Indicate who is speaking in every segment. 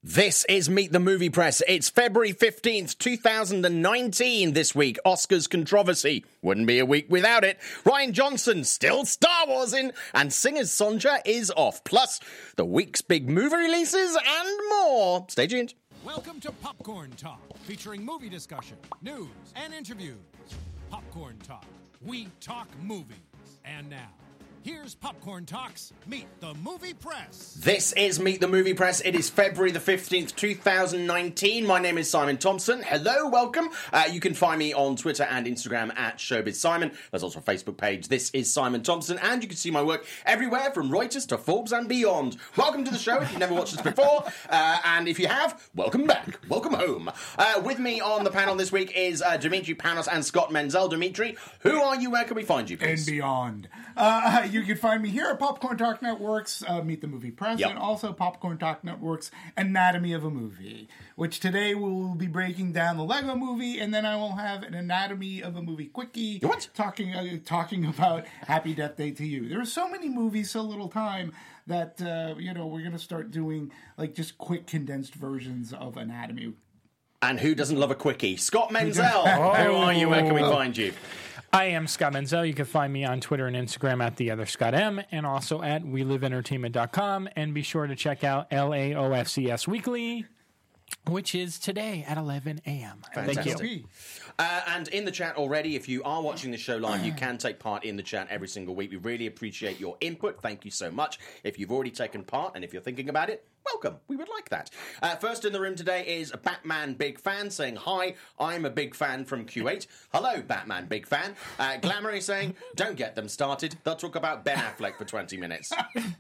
Speaker 1: This is Meet the Movie Press. It's February 15th, 2019 this week. Oscars controversy. Wouldn't be a week without it. Rian Johnson still Star Warsing, and Singer's Sonja is off. Plus, the week's big movie releases and more. Stay tuned.
Speaker 2: Welcome to Popcorn Talk, featuring movie discussion, news, and interviews. Popcorn Talk. We talk movies. And now, here's Popcorn Talk's Meet the Movie Press.
Speaker 1: This is Meet the Movie Press. It is February the 15th, 2019. My name is Simon Thompson. Hello, welcome. You can find me on Twitter and Instagram at Showbiz Simon. There's also a Facebook page. This is Simon Thompson, and you can see my work everywhere from Reuters to Forbes and beyond. Welcome to the show if you've never watched us before, and if you have, welcome back. Welcome home. With me on the panel this week is Dimitri Panos and Scott Menzel. Dimitri, who are you? Where can we find you, please?
Speaker 3: And beyond. You can find me here at Popcorn Talk Network's Meet the Movie Press, and also Popcorn Talk Network's Anatomy of a Movie, which today we will be breaking down the Lego Movie, and then I will have an Anatomy of a Movie quickie talking about Happy Death Day to You. There are so many movies, so little time that we're going to start doing like just quick condensed versions of Anatomy.
Speaker 1: And who doesn't love a quickie? Scott Menzel. Who are you? Where can we find you?
Speaker 4: I am Scott Menzel. You can find me on Twitter and Instagram at TheOtherScottM, and also at WeLiveEntertainment.com. And be sure to check out LAOFCS Weekly, which is today at 11 a.m.
Speaker 1: Fantastic.
Speaker 4: Thank you.
Speaker 1: And in the chat already, if you are watching the show live, you can take part in the chat every single week. We really appreciate your input. Thank you so much. If you've already taken part and if you're thinking about it, welcome. We would like that. First in the room today is a Batman Big Fan saying, hi, I'm a big fan from Q8. Hello, Batman Big Fan. Glamour is saying, don't get them started. They'll talk about Ben Affleck for 20 minutes.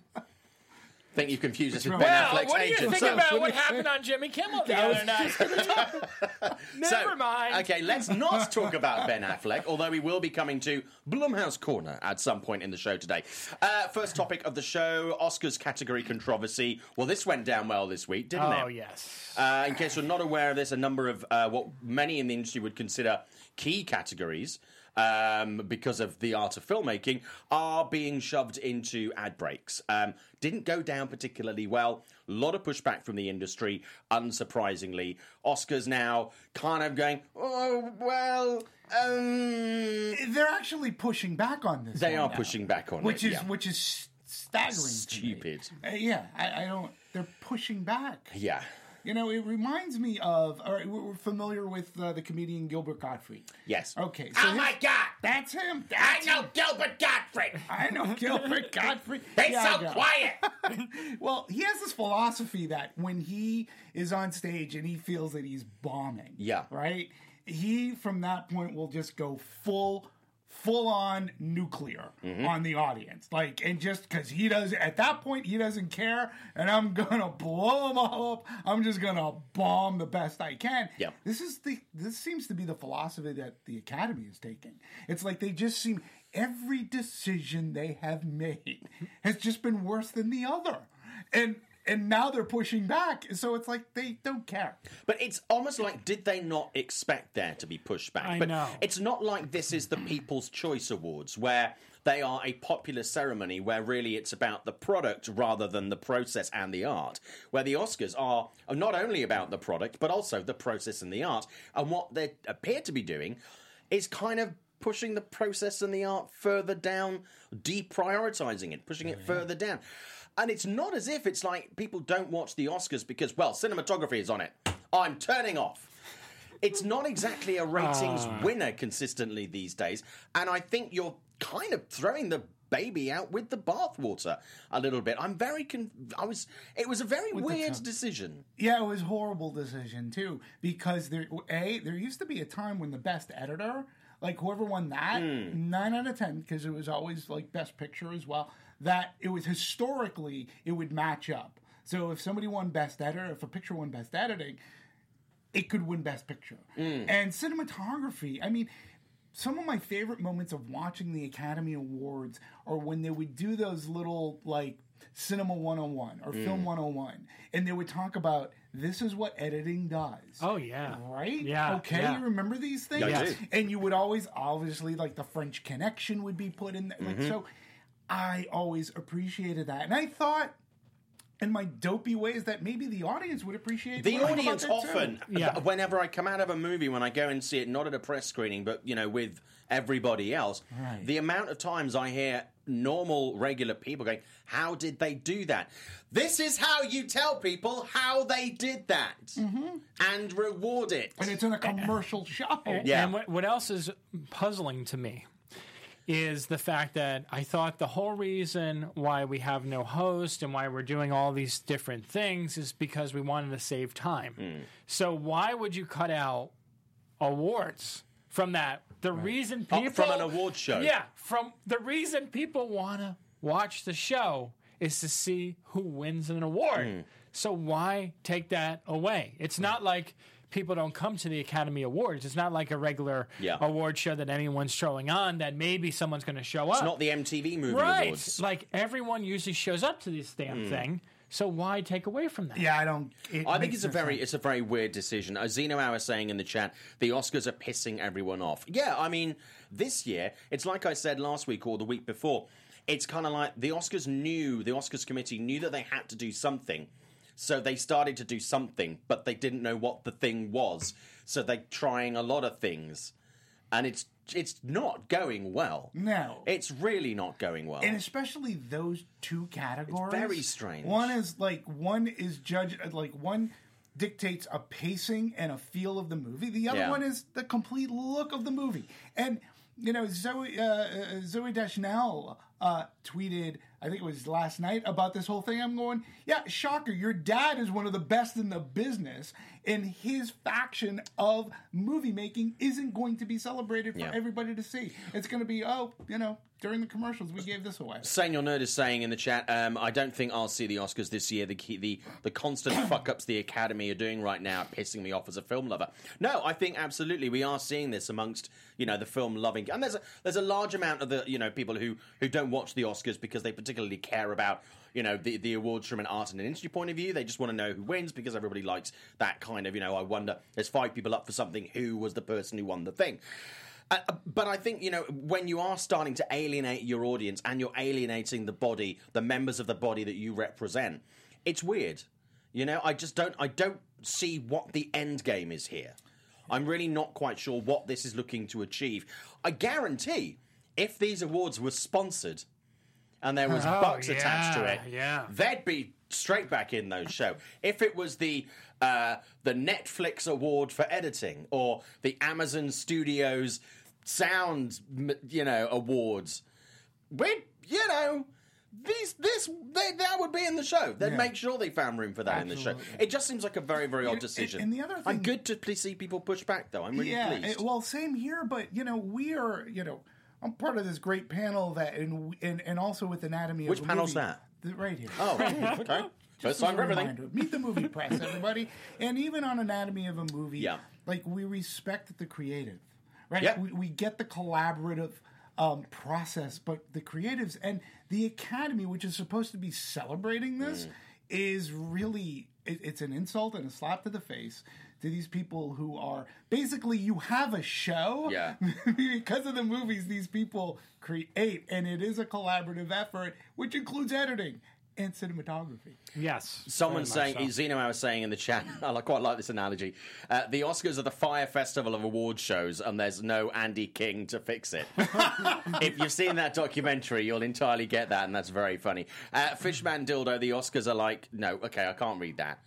Speaker 1: I think you've confused us with Ben Affleck's
Speaker 4: what do you
Speaker 1: agent.
Speaker 4: think about what happened on Jimmy Kimmel the other night? Never mind.
Speaker 1: Okay, let's not talk about Ben Affleck, although we will be coming to Blumhouse Corner at some point in the show today. First topic of the show, Oscars category controversy. Well, this went down well this week, didn't it?
Speaker 4: Oh, yes.
Speaker 1: In case you're not aware of this, a number of what many in the industry would consider key categories because of the art of filmmaking, are being shoved into ad breaks. Didn't go down particularly well. A lot of pushback from the industry, unsurprisingly. Oscars now kind of going, oh, well...
Speaker 3: They're actually pushing back on this.
Speaker 1: They are pushing back on it,
Speaker 3: which is staggering.
Speaker 1: Stupid.
Speaker 3: I don't... They're pushing back.
Speaker 1: Yeah.
Speaker 3: You know, it reminds me of... All right, we're familiar with the comedian Gilbert Gottfried.
Speaker 1: Yes.
Speaker 3: Okay.
Speaker 1: So my God!
Speaker 3: That's him.
Speaker 1: I know Gilbert Gottfried!
Speaker 3: I know Gilbert Gottfried.
Speaker 1: He's so quiet!
Speaker 3: Well, he has this philosophy that when he is on stage and he feels that he's bombing, right? He, from that point, will just go full on nuclear on the audience. Like, and just because he does, at that point, he doesn't care, and I'm gonna blow them all up. I'm just gonna bomb the best I can.
Speaker 1: Yeah.
Speaker 3: This seems to be the philosophy that the Academy is taking. It's like they just seem, every decision they have made has just been worse than the other. And now they're pushing back, so it's like they don't care.
Speaker 1: But it's almost like, did they not expect there to be pushback?
Speaker 4: I
Speaker 1: But
Speaker 4: know.
Speaker 1: It's not like this is the People's Choice Awards, where they are a popular ceremony where really it's about the product rather than the process and the art, where the Oscars are not only about the product, but also the process and the art. And what they appear to be doing is kind of pushing the process and the art further down, deprioritizing it, pushing it further down. And it's not as if it's like people don't watch the Oscars because, well, cinematography is on it. I'm turning off. It's not exactly a ratings winner consistently these days. And I think you're kind of throwing the baby out with the bathwater a little bit. I'm very... It was a very weird decision.
Speaker 3: Yeah, it was a horrible decision, too. Because there used to be a time when the best editor, like whoever won that, 9 out of 10, because it was always like best picture as well, that it was historically, it would match up. So if somebody won best editor, if a picture won best editing, it could win best picture. And cinematography, I mean, some of my favorite moments of watching the Academy Awards are when they would do those little, like, Cinema 101 or Film 101, and they would talk about, this is what editing does.
Speaker 4: Oh, yeah.
Speaker 3: Right?
Speaker 4: Yeah.
Speaker 3: Okay,
Speaker 4: yeah.
Speaker 3: you remember these things?
Speaker 1: Yeah, I do.
Speaker 3: And you would always, obviously, like, the French Connection would be put in there. Like, so I always appreciated that. And I thought, in my dopey ways that maybe the audience would appreciate.
Speaker 1: The
Speaker 3: learning
Speaker 1: audience
Speaker 3: about that too.
Speaker 1: often,
Speaker 4: Yeah.
Speaker 1: whenever I come out of a movie, when I go and see it, not at a press screening, but, with everybody else,
Speaker 3: Right.
Speaker 1: the amount of times I hear normal, regular people going, how did they do that? This is how you tell people how they did that and reward it.
Speaker 3: And it's in a commercial show.
Speaker 1: Yeah.
Speaker 4: And what else is puzzling to me is the fact that I thought the whole reason why we have no host and why we're doing all these different things is because we wanted to save time. So why would you cut out awards from that? The reason people...
Speaker 1: From an award show.
Speaker 4: Yeah, from the reason people want to watch the show is to see who wins an award. So why take that away? It's not like people don't come to the Academy Awards. It's not like a regular award show that anyone's throwing on that maybe someone's going to show up.
Speaker 1: It's not the MTV Movie
Speaker 4: right.
Speaker 1: Awards.
Speaker 4: Like everyone usually shows up to this damn thing. So why take away from that?
Speaker 3: Yeah,
Speaker 1: I think it's a very weird decision. Zeno Hour saying in the chat, the Oscars are pissing everyone off. Yeah, I mean, this year, it's like I said last week or the week before, it's kind of like the Oscars committee knew that they had to do something. So they started to do something, but they didn't know what the thing was. So they're trying a lot of things. And it's not going well.
Speaker 3: No.
Speaker 1: It's really not going well.
Speaker 3: And especially those two categories.
Speaker 1: It's very strange.
Speaker 3: One is judged, one dictates a pacing and a feel of the movie. The other one is the complete look of the movie. And, Zoe Deschanel tweeted, I think it was last night, about this whole thing. I'm going, yeah, shocker, your dad is one of the best in the business, and his faction of movie making isn't going to be celebrated for everybody to see. It's going to be, during the commercials, we gave this away.
Speaker 1: Samuel Nerd is saying in the chat, I don't think I'll see the Oscars this year. The constant fuck-ups the Academy are doing right now are pissing me off as a film lover. No, I think absolutely we are seeing this amongst, the film-loving... And there's a large amount of the, people who don't watch the Oscars because they particularly care about, the awards from an art and an industry point of view. They just want to know who wins because everybody likes that kind of, I wonder, there's 5 people up for something, who was the person who won the thing? But I think, when you are starting to alienate your audience and you're alienating the members of the body that you represent, it's weird. I don't see what the end game is here. I'm really not quite sure what this is looking to achieve. I guarantee if these awards were sponsored and there was bucks attached to it, they'd be straight back in those shows. If it was the Netflix award for editing or the Amazon Studios sound, awards, that would be in the show. They'd make sure they found room for that in the show. It just seems like a very, very odd decision.
Speaker 3: And the other thing,
Speaker 1: I'm good to see people push back, though. I'm really pleased.
Speaker 3: Well, same here, but we are, I'm part of this great panel that, and also with Anatomy of a Movie.
Speaker 1: Which panel's that?
Speaker 3: Right here.
Speaker 1: Oh, okay. First time for everything.
Speaker 3: Meet the Movie Press, everybody. And even on Anatomy of a Movie, we respect the creative, right?
Speaker 1: Yeah.
Speaker 3: We get the collaborative process, but the creatives and the Academy, which is supposed to be celebrating this, is really, it's an insult and a slap to the face to these people who are, basically, you have a show, because of the movies these people create, and it is a collaborative effort, which includes editing and cinematography.
Speaker 4: Yes.
Speaker 1: Someone's saying, Zeno, I was saying in the chat, I quite like this analogy, the Oscars are the Fire Festival of award shows, and there's no Andy King to fix it. If you've seen that documentary, you'll entirely get that, and that's very funny. Fishman Dildo, the Oscars are like, no, okay, I can't read that.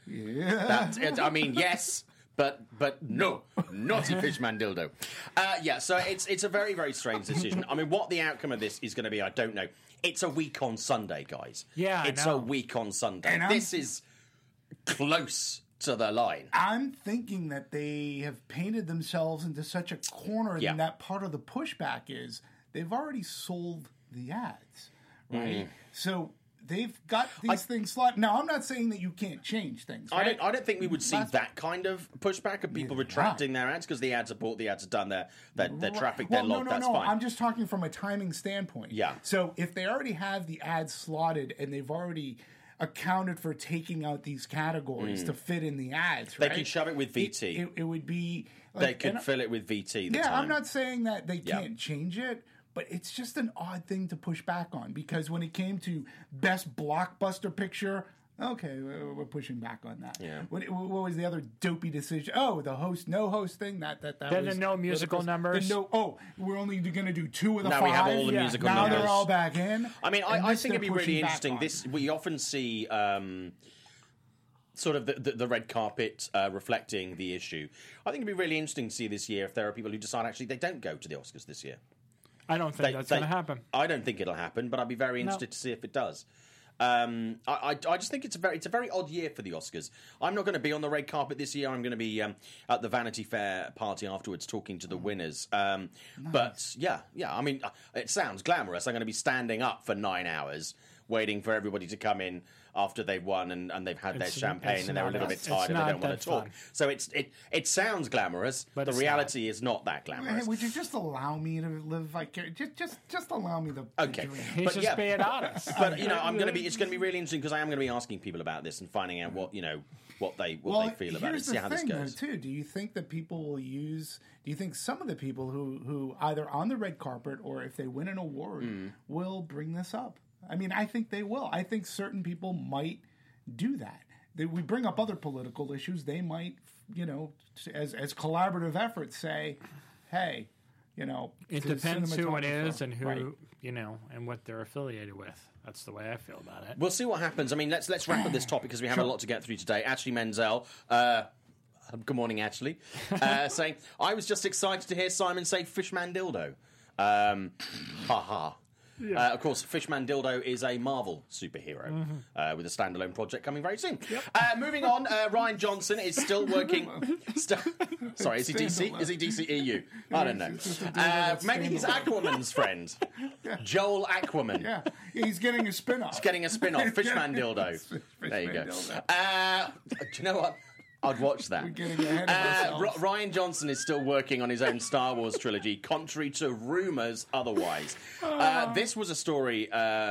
Speaker 1: Yes... But no, naughty Fishman Dildo. So it's a very, very strange decision. I mean, what the outcome of this is going to be, I don't know. It's a week on Sunday, guys.
Speaker 4: Yeah,
Speaker 1: it's a week on Sunday. And this is close to the line.
Speaker 3: I'm thinking that they have painted themselves into such a corner, and that part of the pushback is they've already sold the ads, right? So they've got these things slotted. Now, I'm not saying that you can't change things. Right?
Speaker 1: I don't think we would see that kind of pushback of people retracting their ads because the ads are bought, the ads are done, their traffic, their log, that's fine.
Speaker 3: I'm just talking from a timing standpoint.
Speaker 1: Yeah.
Speaker 3: So if they already have the ads slotted and they've already accounted for taking out these categories to fit in the ads, right?
Speaker 1: They can shove it with VT.
Speaker 3: It would be...
Speaker 1: they could fill it with VT.
Speaker 3: I'm not saying that they can't change it. But it's just an odd thing to push back on because when it came to best blockbuster picture, Okay, we're pushing back on that.
Speaker 1: Yeah.
Speaker 3: What was the other dopey decision? Oh, the no host thing. That
Speaker 4: Then
Speaker 3: was
Speaker 4: the no musical numbers.
Speaker 3: We're only going to do 2 of the
Speaker 1: Now
Speaker 3: 5.
Speaker 1: we have all the musical
Speaker 3: now
Speaker 1: numbers.
Speaker 3: they're all back in.
Speaker 1: I mean,
Speaker 3: And
Speaker 1: I
Speaker 3: this
Speaker 1: think it'd be
Speaker 3: they're
Speaker 1: really
Speaker 3: pushing back
Speaker 1: interesting.
Speaker 3: on.
Speaker 1: We often see sort of the red carpet reflecting the issue. I think it'd be really interesting to see this year if there are people who decide actually they don't go to the Oscars this year.
Speaker 4: I don't think that's going to happen.
Speaker 1: I don't think it'll happen, but I'd be very interested to see if it does. I just think it's a very odd year for the Oscars. I'm not going to be on the red carpet this year. I'm going to be at the Vanity Fair party afterwards talking to the winners.
Speaker 3: Nice.
Speaker 1: But yeah. I mean, it sounds glamorous. I'm going to be standing up for 9 hours waiting for everybody to come in after they've won and they've had their champagne and they're a little bit tired and they don't want to talk.
Speaker 4: Fun.
Speaker 1: So it sounds glamorous, but the reality is not that
Speaker 3: Hey,
Speaker 1: glamorous.
Speaker 3: would you just allow me to live vicariously? Just allow me the
Speaker 1: Okay.
Speaker 3: dream.
Speaker 4: He's
Speaker 1: But
Speaker 4: just
Speaker 1: yeah.
Speaker 4: being honest.
Speaker 1: But it's going to be really interesting because I am going to be asking people about this and finding out what they feel about it.
Speaker 3: Here's
Speaker 1: See
Speaker 3: the
Speaker 1: how this
Speaker 3: thing,
Speaker 1: goes.
Speaker 3: though, too. Do you think that people will use? Do you think some of the people who either on the red carpet or if they win an award will bring this up? I mean, I think they will. I think certain people might do that. We bring up other political issues. They might, as collaborative efforts, say, "Hey,
Speaker 4: It depends who it is and who,
Speaker 3: Right.
Speaker 4: and what they're affiliated with. That's the way I feel about it.
Speaker 1: We'll see what happens. I mean, let's wrap up this topic because we have a lot to get through today. Ashley Menzel. Good morning, Ashley. Saying, I was just excited to hear Simon say Fishman Dildo. Ha ha. Yeah. Of course, Fishman Dildo is a Marvel superhero with a standalone project coming very soon. Yep. Moving on, Ryan Johnson is still working. Sorry, is he DC? Is he DC EU? I don't know. Maybe he's Aquaman's friend, Joel Aquaman.
Speaker 3: Yeah, he's getting a spin-off.
Speaker 1: He's getting a spin-off, Fishman Dildo. There you go. Do you know what? I'd watch that.
Speaker 3: We're getting ahead of ourselves.
Speaker 1: Ryan Johnson is still working on his own Star Wars trilogy, contrary to rumours otherwise. This was a story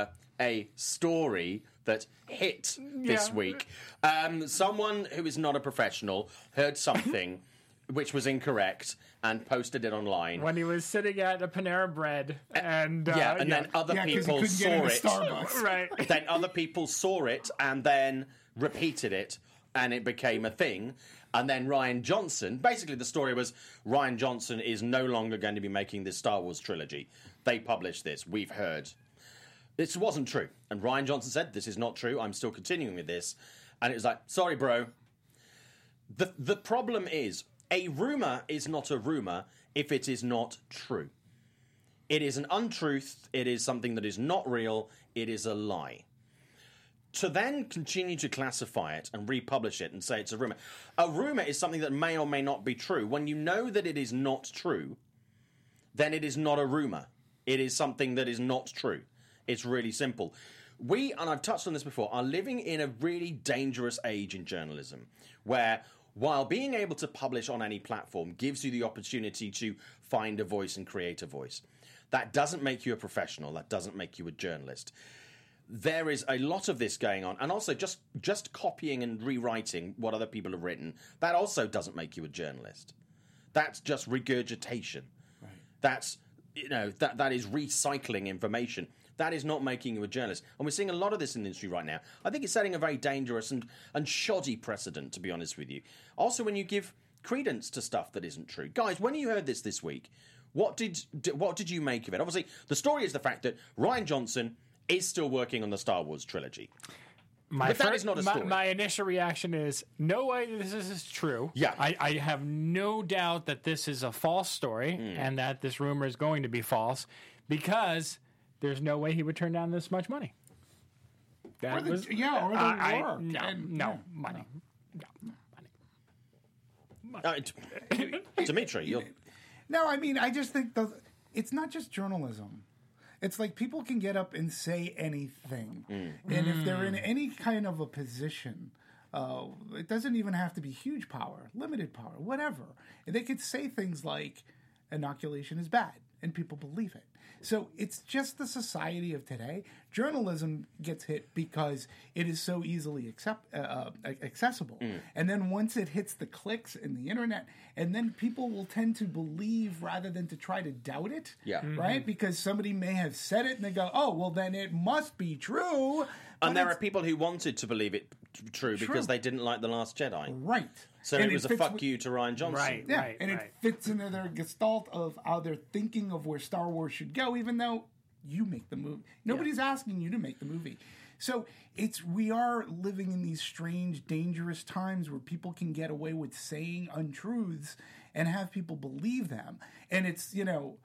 Speaker 1: that hit this week. Someone who is not a professional heard something which was incorrect and posted it online.
Speaker 4: When he was sitting at a Panera Bread and...
Speaker 1: then other
Speaker 3: 'cause he
Speaker 1: people
Speaker 3: couldn't
Speaker 1: saw
Speaker 3: get into
Speaker 1: it.
Speaker 3: Starbucks.
Speaker 4: Right.
Speaker 1: Then other people saw it and then repeated it, and it became a thing. And then Ryan Johnson, basically the story was Ryan Johnson is no longer going to be making this Star Wars trilogy. They published this. We've heard. This wasn't true. And Ryan Johnson said, this is not true. I'm still continuing with this. And it was like, sorry, bro. The problem is, a rumour is not a rumour if it is not true. It is an untruth. It is something that is not real. It is a lie. To then continue to classify it and republish it and say it's a rumour is something that may or may not be true. When you know that it is not true, then it is not a rumour. It is something that is not true. It's really simple. We, and I've touched on this before, are living in a really dangerous age in journalism where while being able to publish on any platform gives you the opportunity to find a voice and create a voice, that doesn't make you a professional. That doesn't make you a journalist. There is a lot of this going on, and also just copying and rewriting what other people have written, that also doesn't make you a journalist. That's just regurgitation. Right. That's, that is recycling information. That is not making you a journalist. And we're seeing a lot of this in the industry right now. I think it's setting a very dangerous and shoddy precedent, to be honest with you. Also, when you give credence to stuff that isn't true. Guys, when you heard this week, what did you make of it? Obviously, the story is the fact that Ryan Johnson is still working on the Star Wars trilogy. But that is not a story.
Speaker 4: My initial reaction is, no way this is true.
Speaker 1: Yeah.
Speaker 4: I have no doubt that this is a false story and that this rumor is going to be false because there's no way he would turn down this much money.
Speaker 3: Or the work.
Speaker 4: Money.
Speaker 1: Dimitri, you're...
Speaker 3: No, I mean, I just think it's not just journalism. It's like people can get up and say anything. And if they're in any kind of a position, it doesn't even have to be huge power, limited power, whatever. And they could say things like inoculation is bad, and people believe it. So it's just the society of today. Journalism gets hit because it is so easily accessible. And then once it hits the clicks in the internet, and then people will tend to believe rather than to try to doubt it.
Speaker 1: Yeah.
Speaker 3: Right? Because somebody may have said it and they go, oh, well, then it must be true
Speaker 1: And there are people who wanted to believe it true because they didn't like The Last Jedi.
Speaker 3: Right.
Speaker 1: So
Speaker 3: And
Speaker 1: it was a fuck you to Rian Johnson.
Speaker 4: Right.
Speaker 3: Yeah, and it fits into their gestalt of how they're thinking of where Star Wars should go, even though you make the movie. Nobody's asking you to make the movie. So we are living in these strange, dangerous times where people can get away with saying untruths and have people believe them. And it's,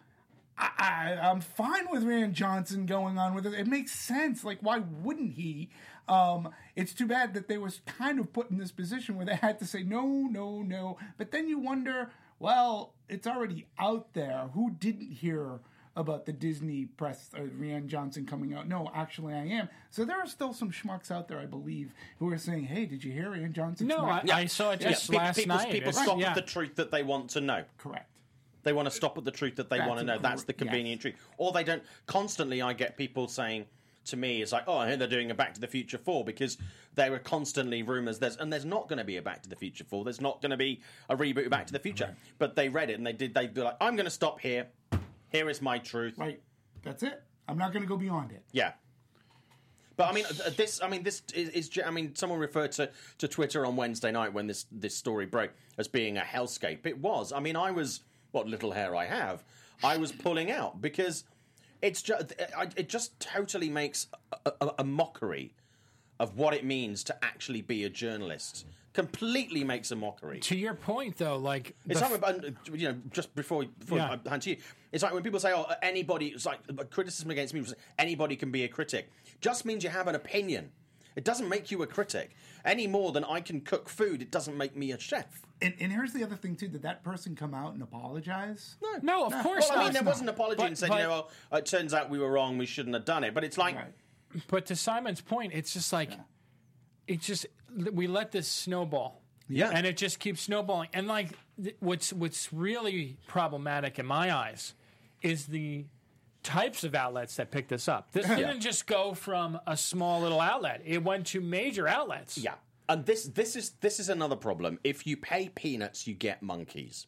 Speaker 3: I'm fine with Rian Johnson going on with it. It makes sense. Like, why wouldn't he? It's too bad that they was kind of put in this position where they had to say no, no, no. But then you wonder, well, it's already out there. Who didn't hear about the Disney press, Rian Johnson coming out? No, actually, I am. So there are still some schmucks out there, I believe, who are saying, "Hey, did you hear Rian Johnson?"
Speaker 4: No, I saw it just last night.
Speaker 1: People stop at the truth that they want to know.
Speaker 3: Correct.
Speaker 1: They want to stop at the truth that they want to know. That's the convenient truth. Or they don't. Constantly, I get people saying to me, it's like, oh, I hear they're doing a Back to the Future 4 because there were constantly rumours. There's not going to be a Back to the Future 4. There's not going to be a reboot of Back to the Future. Right. But they read it and they'd be like, I'm going to stop here. Here is my truth.
Speaker 3: Right. That's it. I'm not going to go beyond it.
Speaker 1: Yeah. But this is someone referred to Twitter on Wednesday night when this story broke as being a hellscape. It was. I mean, I was, what little hair I have, I was pulling out because it just totally makes a mockery of what it means to actually be a journalist. Completely makes a mockery.
Speaker 4: To your point, though, like
Speaker 1: it's like just before I hand to you, it's like when people say, "Oh, anybody," it's like a criticism against me. Anybody can be a critic. Just means you have an opinion. It doesn't make you a critic any more than I can cook food. It doesn't make me a chef.
Speaker 3: And here's the other thing too: did that person come out and apologize?
Speaker 4: No, of course not.
Speaker 1: I mean, there was an apology and said, it turns out we were wrong. We shouldn't have done it. But it's like,
Speaker 4: but to Simon's point, it's just like. It's just we let this snowball, and it just keeps snowballing. And like, what's really problematic in my eyes is the types of outlets that picked this up. This didn't just go from a small little outlet; it went to major outlets.
Speaker 1: Yeah, and this is another problem. If you pay peanuts, you get monkeys,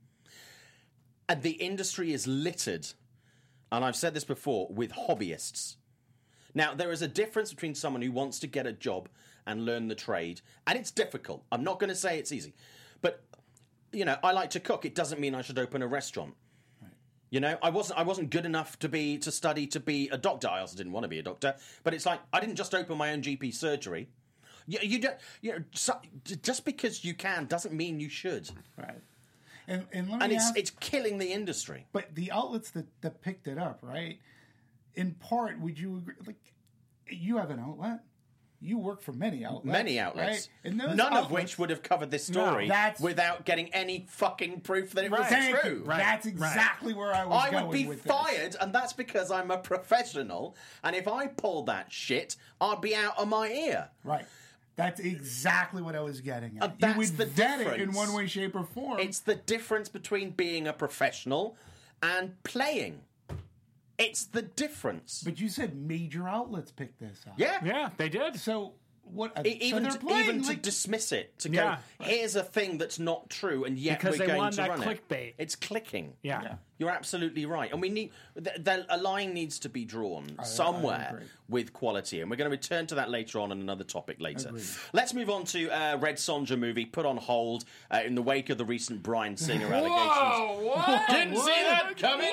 Speaker 1: and the industry is littered. And I've said this before with hobbyists. Now, there is a difference between someone who wants to get a job and learn the trade, and it's difficult. I'm not going to say it's easy, but I like to cook. It doesn't mean I should open a restaurant. Right. I wasn't good enough to study to be a doctor. I also didn't want to be a doctor, but it's like I didn't just open my own GP surgery. You don't. Just because you can doesn't mean you should.
Speaker 3: Right. And
Speaker 1: it's killing the industry.
Speaker 3: But the outlets that picked it up, right? In part, would you agree? Like, you have an outlet. You work for many outlets.
Speaker 1: Many outlets.
Speaker 3: Right? And
Speaker 1: none of which would have covered this story without getting any fucking proof that it was true.
Speaker 3: Right. That's exactly where I was going with this.
Speaker 1: I would be fired, and that's because I'm a professional, and if I pulled that shit, I'd be out of my ear.
Speaker 3: Right. That's exactly what I was getting at.
Speaker 1: That's
Speaker 3: you would
Speaker 1: the
Speaker 3: vet
Speaker 1: difference.
Speaker 3: It in one way, shape, or form.
Speaker 1: It's the difference between being a professional and playing. It's the difference.
Speaker 3: But you said major outlets picked this up.
Speaker 4: Yeah, they did.
Speaker 3: So what?
Speaker 1: Even to dismiss it, to go, here's a thing that's not true, and yet
Speaker 4: because
Speaker 1: we're going to
Speaker 4: run
Speaker 1: it.
Speaker 4: Clickbait.
Speaker 1: It's clicking.
Speaker 4: Yeah.
Speaker 1: You're absolutely right, and we need a line needs to be drawn somewhere with quality, and we're going to return to that later on another topic later. Let's move on to Red Sonja movie put on hold in the wake of the recent Bryan Singer allegations.
Speaker 4: Whoa! What?
Speaker 1: Didn't see that coming.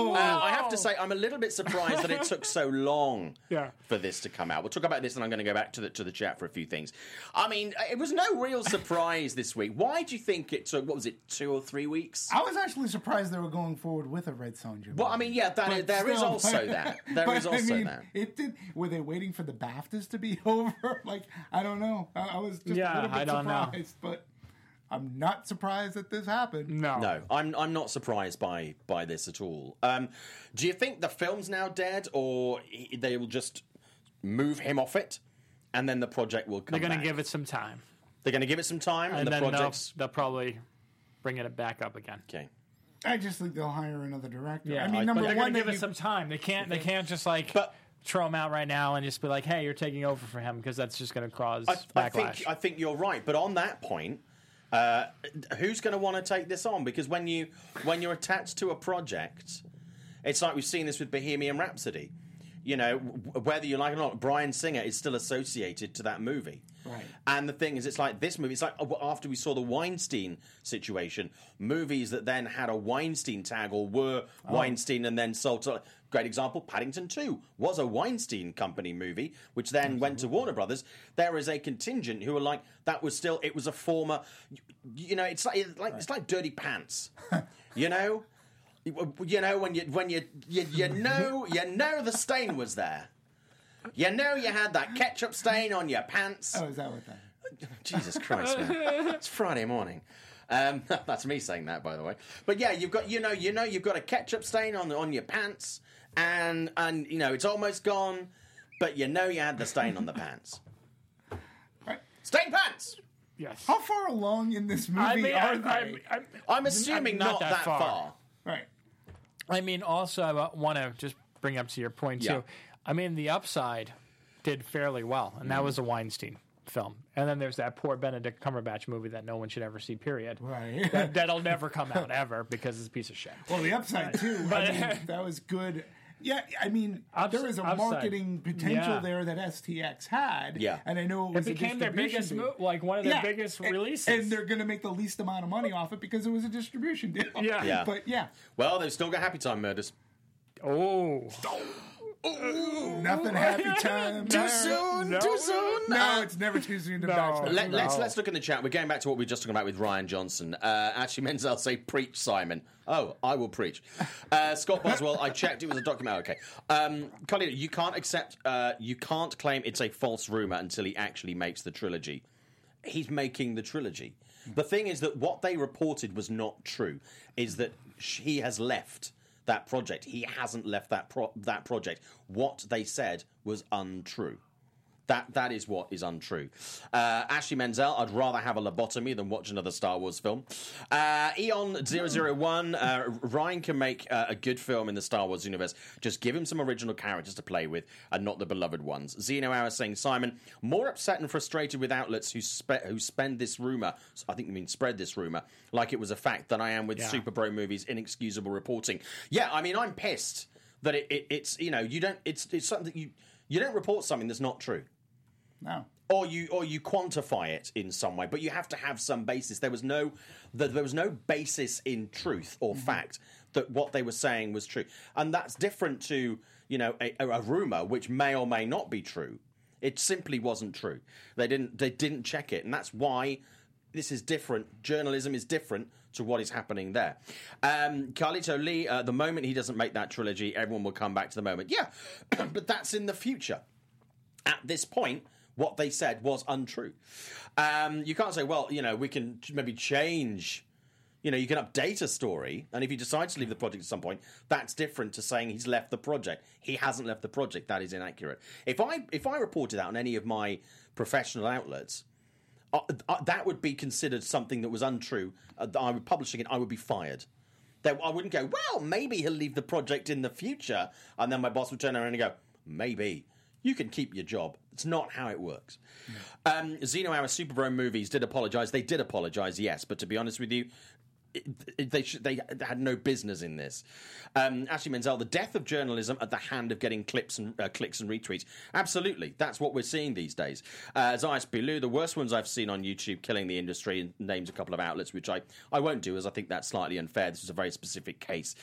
Speaker 1: I have to say, I'm a little bit surprised that it took so long for this to come out. We'll talk about this, and I'm going to go back to the chat for a few things. I mean, it was no real surprise this week. Why do you think it took? What was it, 2 or 3 weeks?
Speaker 3: I was actually surprised they were going forward with a Red Sonja movie.
Speaker 1: Well, I mean, there is also that. There is also that.
Speaker 3: It did. Were they waiting for the BAFTAs to be over? Like, I don't know. I was just a little bit surprised, but I'm not surprised that this happened.
Speaker 1: No, I'm not surprised by this at all. Do you think the film's now dead, or they will just move him off it, and then the project will come back?
Speaker 4: They're going to give it some time.
Speaker 1: They're going to give it some time, and the project's...
Speaker 4: They'll probably bring it back up again.
Speaker 1: Okay.
Speaker 3: I just think they'll hire another director.
Speaker 4: Yeah,
Speaker 3: I mean,
Speaker 4: but they're going to give it some time. They can't just throw him out right now and just be like, "Hey, you're taking over for him," because that's just going to cause backlash.
Speaker 1: I think you're right, but on that point, who's going to want to take this on? Because when you're attached to a project, it's like we've seen this with Bohemian Rhapsody. You know, whether you like it or not, Bryan Singer is still associated to that movie.
Speaker 3: Right.
Speaker 1: And the thing is, it's like this movie. It's like after we saw the Weinstein situation, movies that then had a Weinstein tag or were Weinstein and then sold to. Great example, Paddington 2 was a Weinstein Company movie, which then went to Warner Brothers. There is a contingent who are like, that was still, it was a former, you know, it's like Dirty Pants, you know? You know, when you know the stain was there. You know you had that ketchup stain on your pants.
Speaker 3: Oh, is that what that?
Speaker 1: Jesus Christ, man. It's Friday morning. That's me saying that, by the way. But yeah, you've got you've got a ketchup stain on your pants, and you know it's almost gone, but you know you had the stain on the pants.
Speaker 3: Right.
Speaker 1: Stain pants.
Speaker 4: Yes.
Speaker 3: How far along in this movie are they?
Speaker 1: I'm assuming not that far.
Speaker 3: Right.
Speaker 4: I mean, also, I want to just bring up to your point, too.
Speaker 1: Yeah.
Speaker 4: I mean, The Upside did fairly well, and that was a Weinstein film. And then there's that poor Benedict Cumberbatch movie that no one should ever see, period.
Speaker 3: Right.
Speaker 4: That'll never come out, ever, because it's a piece of shit.
Speaker 3: Well, The Upside, too. I mean, that was good. Yeah, I mean, there was a marketing potential there that STX had.
Speaker 1: Yeah.
Speaker 3: And I know it was
Speaker 4: became their biggest move, like one of their biggest releases.
Speaker 3: And they're going to make the least amount of money off it because it was a distribution deal.
Speaker 4: Yeah.
Speaker 3: But yeah.
Speaker 1: Well, they've still got Happy Time Murders.
Speaker 4: Oh.
Speaker 3: Nothing happy time.
Speaker 1: Too soon.
Speaker 4: No.
Speaker 1: Too soon.
Speaker 3: No, it's never too soon to back.
Speaker 1: Let's look in the chat. We're going back to what we were just talking about with Rian Johnson. Ashley Menzel say, preach, Simon. Oh, I will preach. Scott Boswell, I checked. It was a document. Okay. Colin, you can't claim it's a false rumor until he actually makes the trilogy. He's making the trilogy. The thing is that what they reported was not true, is that he has left that project. He hasn't left that project. What they said was untrue. That is what is untrue. Ashley Menzel, I'd rather have a lobotomy than watch another Star Wars film. Eon001, Ryan can make a good film in the Star Wars universe. Just give him some original characters to play with and not the beloved ones. Zeno Hour saying, Simon, more upset and frustrated with outlets who spend this rumour, I think you mean spread this rumour, like it was a fact than I am with Super Bro movies' inexcusable reporting. Yeah, I mean, I'm pissed that it's, you know, you don't, it's something that you don't report something that's not true.
Speaker 3: No.
Speaker 1: Or you quantify it in some way, but you have to have some basis. There was no basis in truth or fact that what they were saying was true, and that's different to, you know, a rumor which may or may not be true. It simply wasn't true. They didn't check it, and that's why this is different. Journalism is different to what is happening there. Carlito Lee, the moment he doesn't make that trilogy, everyone will come back to the moment. Yeah, but that's in the future. At this point, what they said was untrue. You can't say, well, you know, we can maybe change, you know, you can update a story, and if he decides to leave the project at some point, that's different to saying he's left the project. He hasn't left the project. That is inaccurate. If I reported that on any of my professional outlets, that would be considered something that was untrue. I would publishing it, I would be fired. I wouldn't go, well, maybe he'll leave the project in the future, and then my boss would turn around and go, maybe. You can keep your job. It's not how it works. Zeno Hour Super Bro movies did apologise. They did apologise, yes. But to be honest with you, they had no business in this. Ashley Menzel, the death of journalism at the hand of getting clicks and retweets. Absolutely. That's what we're seeing these days. Zayas Bilou, the worst ones I've seen on YouTube, killing the industry, and names a couple of outlets, which I won't do, as I think that's slightly unfair. This is a very specific case.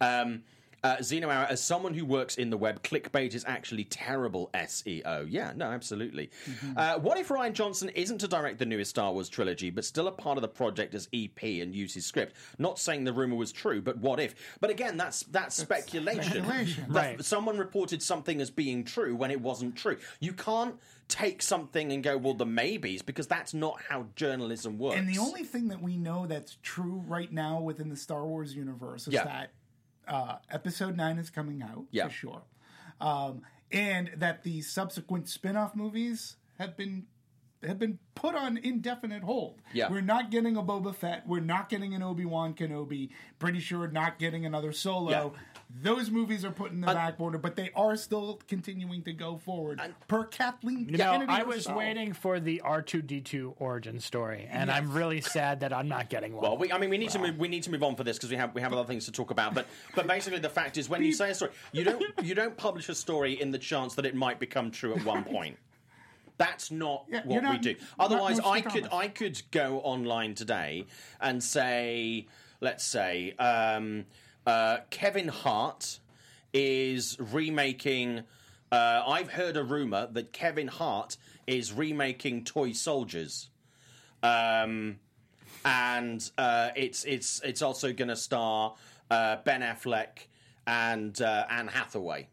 Speaker 1: Zeno Hour, as someone who works in the web, clickbait is actually terrible SEO. Yeah, no, absolutely. What if Rian Johnson isn't to direct the newest Star Wars trilogy, but still a part of the project as EP and use his script? Not saying the rumor was true, but what if? But again, that's speculation.
Speaker 4: Right.
Speaker 1: Someone reported something as being true when it wasn't true. You can't take something and go, well, the maybes, because that's not how journalism works.
Speaker 3: And the only thing that we know that's true right now within the Star Wars universe is that Episode 9 is coming out, for sure. And that the subsequent spin-off movies have been have been put on indefinite hold.
Speaker 1: Yeah.
Speaker 3: We're not getting a Boba Fett. We're not getting an Obi-Wan Kenobi. Pretty sure not getting another Solo.
Speaker 1: Yeah.
Speaker 3: Those movies are put in the back burner, but they are still continuing to go forward. Per Kathleen Kennedy
Speaker 4: I was
Speaker 3: herself.
Speaker 4: waiting for the R2-D2 origin story, and I'm really sad that I'm not getting one.
Speaker 1: Well, we need to move on for this because we have other things to talk about. But basically, the fact is, when you say a story, you don't publish a story in the chance that it might become true at one point. That's not what we do. Otherwise, I could go online today and say, let's say, Kevin Hart is remaking. I've heard a rumor that Kevin Hart is remaking Toy Soldiers, and it's also going to star Ben Affleck and Anne Hathaway.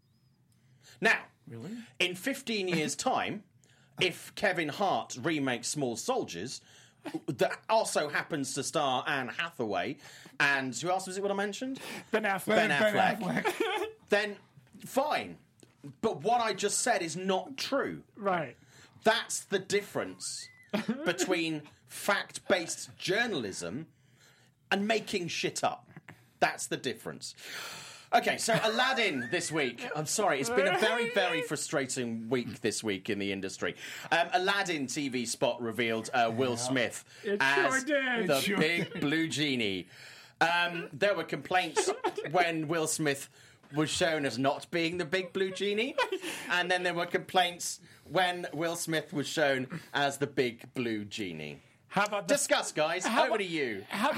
Speaker 1: Now, really, in 15 years' time, if Kevin Hart remakes Small Soldiers, that also happens to star Anne Hathaway, and who else was it? What I mentioned?
Speaker 4: Ben Affleck.
Speaker 3: Ben Affleck.
Speaker 1: Then fine, but what I just said is not true.
Speaker 4: Right.
Speaker 1: That's the difference between fact-based journalism and making shit up. That's the difference. Okay, so Aladdin this week. I'm sorry, it's been a very, very frustrating week this week in the industry. Aladdin TV spot revealed Will Smith as the big blue genie. There were complaints when Will Smith was shown as not being the big blue genie, and then there were complaints when Will Smith was shown as the big blue genie.
Speaker 4: How about
Speaker 1: discuss, guys? Over to you.
Speaker 4: How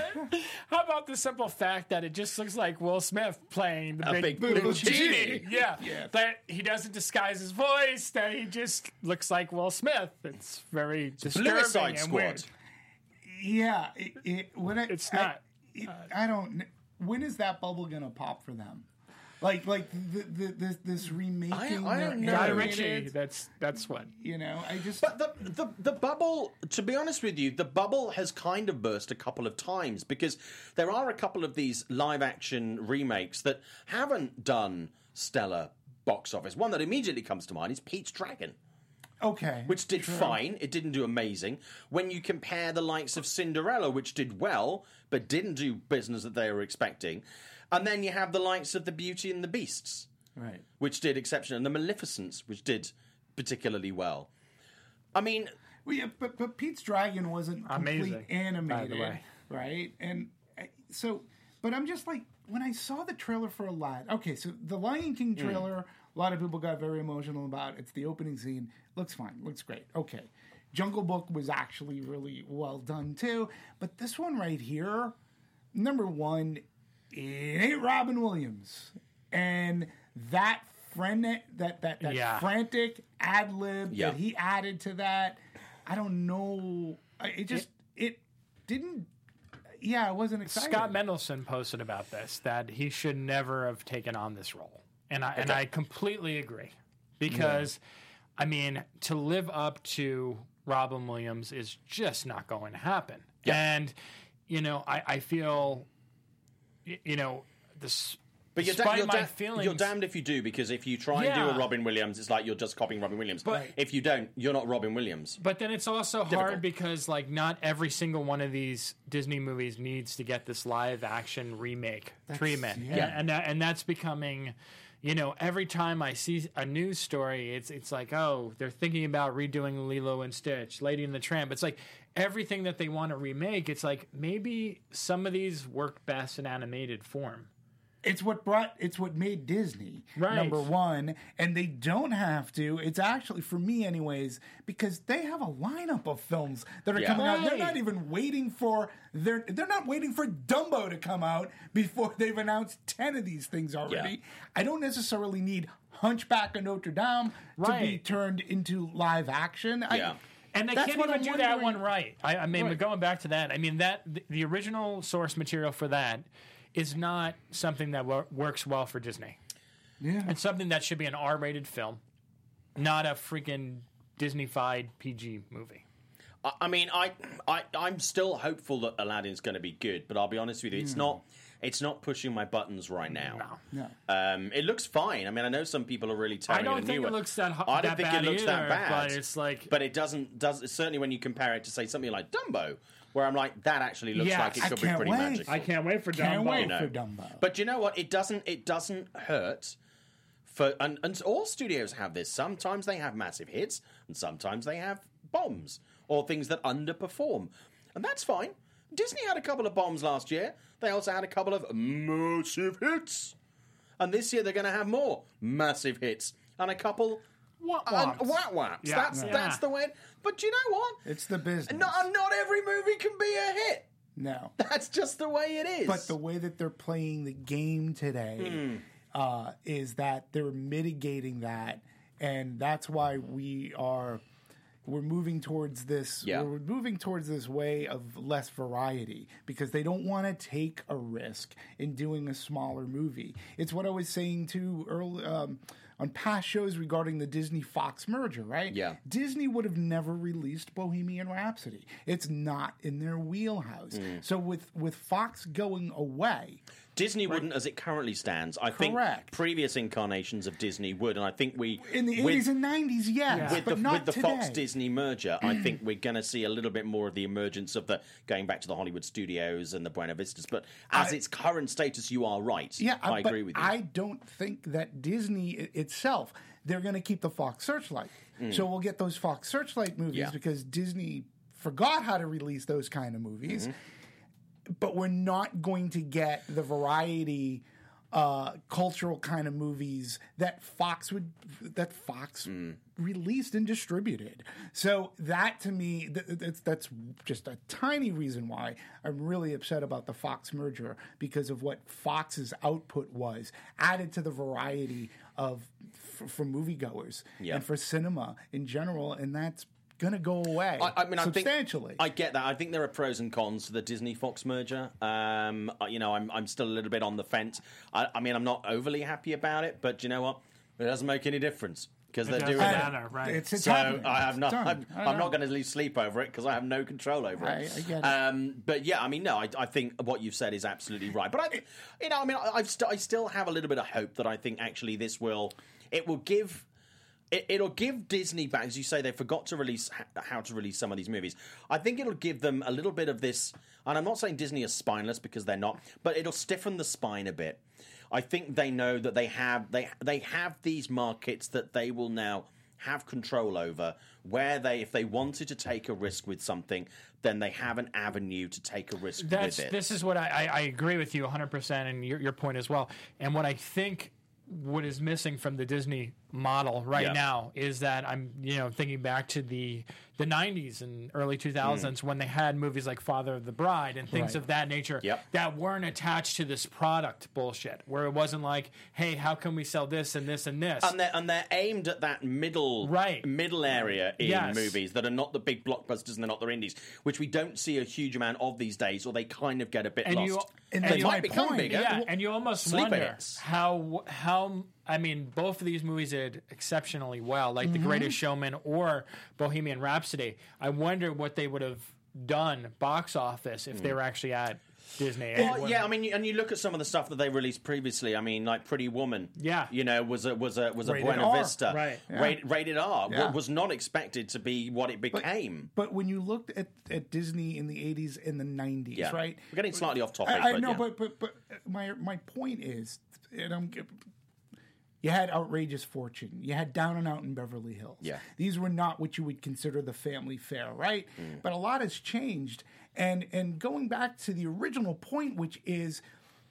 Speaker 4: about the simple fact that it just looks like Will Smith playing the big blue genie? Yeah, that he doesn't disguise his voice. That he just looks like Will Smith. It's very disturbing and weird.
Speaker 3: Yeah,
Speaker 4: it's not.
Speaker 3: I don't. When is that bubble gonna pop for them? Like this remaking.
Speaker 1: I don't know.
Speaker 4: Guy Ritchie. That's what.
Speaker 3: You know, I just.
Speaker 1: But the bubble. To be honest with you, the bubble has kind of burst a couple of times because there are a couple of these live action remakes that haven't done stellar box office. One that immediately comes to mind is Pete's Dragon.
Speaker 3: Okay.
Speaker 1: Which did fine. It didn't do amazing. When you compare the likes of Cinderella, which did well, but didn't do business that they were expecting. And then you have the likes of The Beauty and the Beasts.
Speaker 3: Right.
Speaker 1: Which did exceptional. And The Maleficents, which did particularly well. I mean...
Speaker 3: Well, yeah, but Pete's Dragon wasn't completely animated.
Speaker 4: By the way.
Speaker 3: Right? And so... But I'm just like... When I saw the trailer for Aladdin... Okay, so the Lion King trailer... A lot of people got very emotional about. It's the opening scene. Looks fine. Looks great. Okay. Jungle Book was actually really well done too. But this one right here, number one, it ain't Robin Williams. And that frantic ad lib that he added to that, I don't know. It didn't. Yeah, I wasn't excited.
Speaker 4: Scott Mendelsohn posted about this, that he should never have taken on this role. And I completely agree. Because, I mean, to live up to Robin Williams is just not going to happen. Yeah. And, you know, I feel, you know, this...
Speaker 1: But you're damned if you do, because if you try and do a Robin Williams, it's like you're just copying Robin Williams. But if you don't, you're not Robin Williams.
Speaker 4: But then it's also hard because, like, not every single one of these Disney movies needs to get this live-action remake treatment. Yeah. And that's becoming... You know, every time I see a news story, it's like, oh, they're thinking about redoing Lilo and Stitch, Lady and the Tramp. It's like everything that they want to remake, it's like maybe some of these work best in animated form.
Speaker 3: It's what made Disney number one, and they don't have to. It's actually, for me anyways, because they have a lineup of films that are coming out. They're not even waiting for they're not waiting for Dumbo to come out before they've announced 10 of these things already. Yeah. I don't necessarily need Hunchback of Notre Dame to be turned into live action.
Speaker 1: Yeah.
Speaker 4: And they can't even do that one right. I mean, going back to that, I mean, that the original source material for that is not something that works well for Disney. Yeah. It's something that should be an R-rated film, not a freaking Disney-fied PG movie.
Speaker 1: I mean, I'm still hopeful that Aladdin's going to be good, but I'll be honest with you, it's not pushing my buttons right now.
Speaker 3: No.
Speaker 1: It looks fine. I mean, I know some people are really tearing
Speaker 4: I don't
Speaker 1: a
Speaker 4: think
Speaker 1: new
Speaker 4: it
Speaker 1: one.
Speaker 4: looks that
Speaker 1: I don't think
Speaker 4: bad
Speaker 1: it looks
Speaker 4: either,
Speaker 1: that bad.
Speaker 4: but it's like,
Speaker 1: but it doesn't. Certainly when you compare it to say something like Dumbo, where I'm like, that actually looks
Speaker 4: Yes.
Speaker 1: like it
Speaker 3: I
Speaker 1: could be
Speaker 3: can't
Speaker 1: pretty
Speaker 3: wait.
Speaker 1: magical.
Speaker 4: I can't wait for
Speaker 3: Can't
Speaker 4: Dumbo.
Speaker 3: wait
Speaker 1: You know.
Speaker 3: for Dumbo.
Speaker 1: But you know what? It doesn't hurt. And all studios have this. Sometimes they have massive hits, and sometimes they have bombs or things that underperform, and that's fine. Disney had a couple of bombs last year. They also had a couple of massive hits, and this year they're going to have more massive hits and a couple
Speaker 4: Wah-waps.
Speaker 1: whaps.
Speaker 4: Yeah.
Speaker 1: That's the way. But you know what?
Speaker 3: It's the business.
Speaker 1: Not every movie can be a hit.
Speaker 3: No.
Speaker 1: That's just the way it is.
Speaker 3: But the way that they're playing the game today is that they're mitigating that, and that's why we're moving towards this.
Speaker 1: Yeah.
Speaker 3: We're moving towards this way of less variety because they don't want to take a risk in doing a smaller movie. It's what I was saying too early on past shows regarding the Disney-Fox merger, right?
Speaker 1: Yeah.
Speaker 3: Disney would have never released Bohemian Rhapsody. It's not in their wheelhouse. So with Fox going away,
Speaker 1: Disney wouldn't, as it currently stands. I think
Speaker 3: Correct.
Speaker 1: previous incarnations of Disney would, and I think we
Speaker 3: in the
Speaker 1: with-
Speaker 3: 80s and 90s, yes,
Speaker 1: with
Speaker 3: but
Speaker 1: the,
Speaker 3: not
Speaker 1: with the
Speaker 3: today.
Speaker 1: Fox Disney merger, I think we're going to see a little bit more of the emergence of the going back to the Hollywood studios and the Buena Vistas. But as its current status, you are right.
Speaker 3: Yeah,
Speaker 1: I
Speaker 3: but
Speaker 1: agree with you.
Speaker 3: I don't think that Disney itself, they're going to keep the Fox Searchlight. So we'll get those Fox Searchlight movies
Speaker 1: Yeah.
Speaker 3: because Disney forgot how to release those kind of movies. But we're not going to get the variety cultural kind of movies that Fox released and distributed. So that to me, that's just a tiny reason why I'm really upset about the Fox merger, because of what Fox's output was added to the variety of for moviegoers and for cinema in general, and that's going to go away.
Speaker 1: I mean,
Speaker 3: substantially.
Speaker 1: I get that. I think there are pros and cons to the Disney Fox merger. I'm still a little bit on the fence. I mean, I'm not overly happy about it, but you know what? It doesn't make any difference because they're
Speaker 4: doesn't
Speaker 1: doing it.
Speaker 4: matter, right?
Speaker 3: It's
Speaker 1: So
Speaker 3: happening.
Speaker 1: I have
Speaker 3: It's
Speaker 1: not.
Speaker 3: done.
Speaker 1: I'm not going to lose sleep over it because I have no control over it.
Speaker 3: I get it.
Speaker 1: But yeah, I mean, no, I think what you've said is absolutely right. But I still have a little bit of hope that I think actually it'll give Disney back, as you say, they forgot to release how to release some of these movies. I think it'll give them a little bit of this, and I'm not saying Disney is spineless because they're not, but it'll stiffen the spine a bit. I think they know that they have these markets that they will now have control over, where if they wanted to take a risk with something, then they have an avenue to take a risk with it.
Speaker 4: This is what I agree with you 100%, and your point as well. And what I think what is missing from the Disney model right now is that I'm thinking back to the 90s and early 2000s when they had movies like Father of the Bride and things of that nature that weren't attached to this product bullshit, where it wasn't like, hey, how can we sell this and this and this,
Speaker 1: and they're aimed at that middle area in movies that are not the big blockbusters and they're not the indies, which we don't see a huge amount of these days, or they kind of get a bit lost. They might become bigger.
Speaker 4: Yeah, and you almost
Speaker 1: Sleeper
Speaker 4: wonder
Speaker 1: hits.
Speaker 4: how I mean, both of these movies did exceptionally well, like The Greatest Showman or Bohemian Rhapsody. I wonder what they would have done box office if they were actually at Disney.
Speaker 1: Well, yeah, I mean, and you look at some of the stuff that they released previously. I mean, like Pretty Woman.
Speaker 4: Yeah.
Speaker 1: was a
Speaker 3: Rated
Speaker 1: Buena
Speaker 3: R.
Speaker 1: Vista.
Speaker 4: Right.
Speaker 1: Rated R.
Speaker 3: Yeah.
Speaker 1: Was not expected to be what it became.
Speaker 3: But when you looked at Disney in the 80s and the 90s, right?
Speaker 1: We're getting slightly off topic.
Speaker 3: I
Speaker 1: but
Speaker 3: know,
Speaker 1: yeah.
Speaker 3: but my point is, and you had Outrageous Fortune. You had Down and Out in Beverly Hills.
Speaker 1: Yeah.
Speaker 3: These were not what you would consider the family fare, right? But a lot has changed. And going back to the original point, which is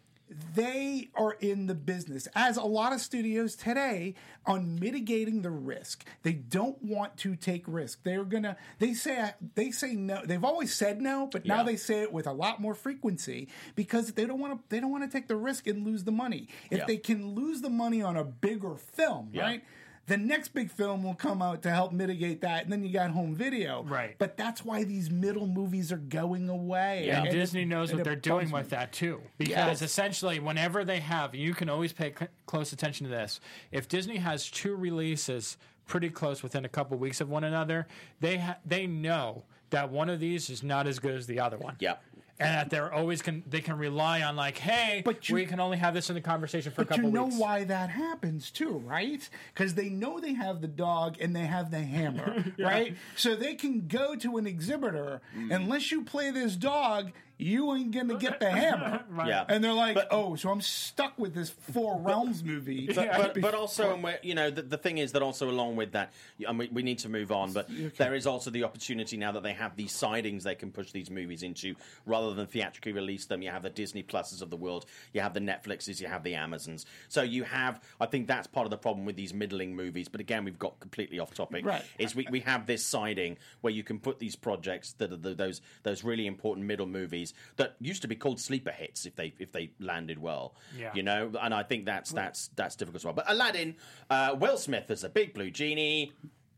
Speaker 3: they are in the business, as a lot of studios today, on mitigating the risk. They don't want to take risk. They say no. They've always said no, but now they say it with a lot more frequency because they don't want to take the risk and lose the money. If they can lose the money on a bigger film, right? The next big film will come out to help mitigate that, and then you got home video.
Speaker 4: Right.
Speaker 3: But that's why these middle movies are going away.
Speaker 4: And
Speaker 3: And
Speaker 4: Disney knows what they're doing
Speaker 3: bums
Speaker 4: with
Speaker 3: me.
Speaker 4: that too, because essentially, whenever they have, you can always pay close attention to this. If Disney has two releases pretty close within a couple weeks of one another, they know that one of these is not as good as the other one.
Speaker 1: Yeah.
Speaker 4: And that they're always they can rely on like, hey, we can only have this in the conversation for a couple
Speaker 3: weeks. But you
Speaker 4: weeks.
Speaker 3: know why that happens too, right? Because they know they have the dog and they have the hammer, right? So they can go to an exhibitor. Unless you play this dog, you ain't gonna get the hammer.
Speaker 4: Right.
Speaker 1: Yeah.
Speaker 3: And they're like, so I'm stuck with this Four Realms movie.
Speaker 1: But also, the thing is that also along with that, we need to move on, but there is also the opportunity now that they have these sidings they can push these movies into, rather than theatrically release them. You have the Disney Pluses of the world, you have the Netflixes, you have the Amazons. So you have, I think that's part of the problem with these middling movies, but again, we've got completely off topic,
Speaker 3: right.
Speaker 1: is we have this siding where you can put these projects that are those really important middle movies that used to be called sleeper hits if they landed well, and I think that's difficult as well. But Aladdin, Will Smith as a big blue genie.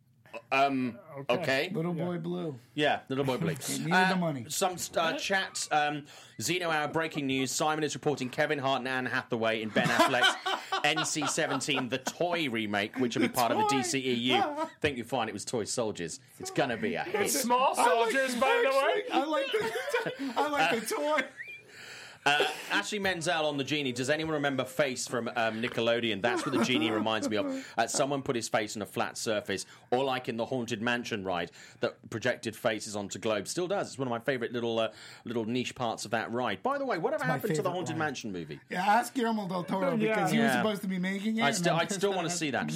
Speaker 1: Okay.
Speaker 3: Little Boy Blue.
Speaker 1: Yeah, Little Boy Blue.
Speaker 3: He needed the money.
Speaker 1: Some chat. Zeno Hour breaking news. Simon is reporting Kevin Hart and Anne Hathaway in Ben Affleck's NC-17 The Toy remake, which will be part of the DCEU. I think you'll find it was Toy Soldiers. It's going to be a hit.
Speaker 4: Small soldiers, by the way.
Speaker 3: I like the toy.
Speaker 1: Ashley Menzel on the genie. Does anyone remember Face from Nickelodeon? That's what the genie reminds me of. Someone put his face on a flat surface, or like in the Haunted Mansion ride that projected faces onto globes. Still does. It's one of my favourite little niche parts of that ride. By the way, whatever happened to the Haunted Mansion movie?
Speaker 3: Yeah, ask Guillermo del Toro because he was supposed to be making it.
Speaker 1: I'd still want to see that.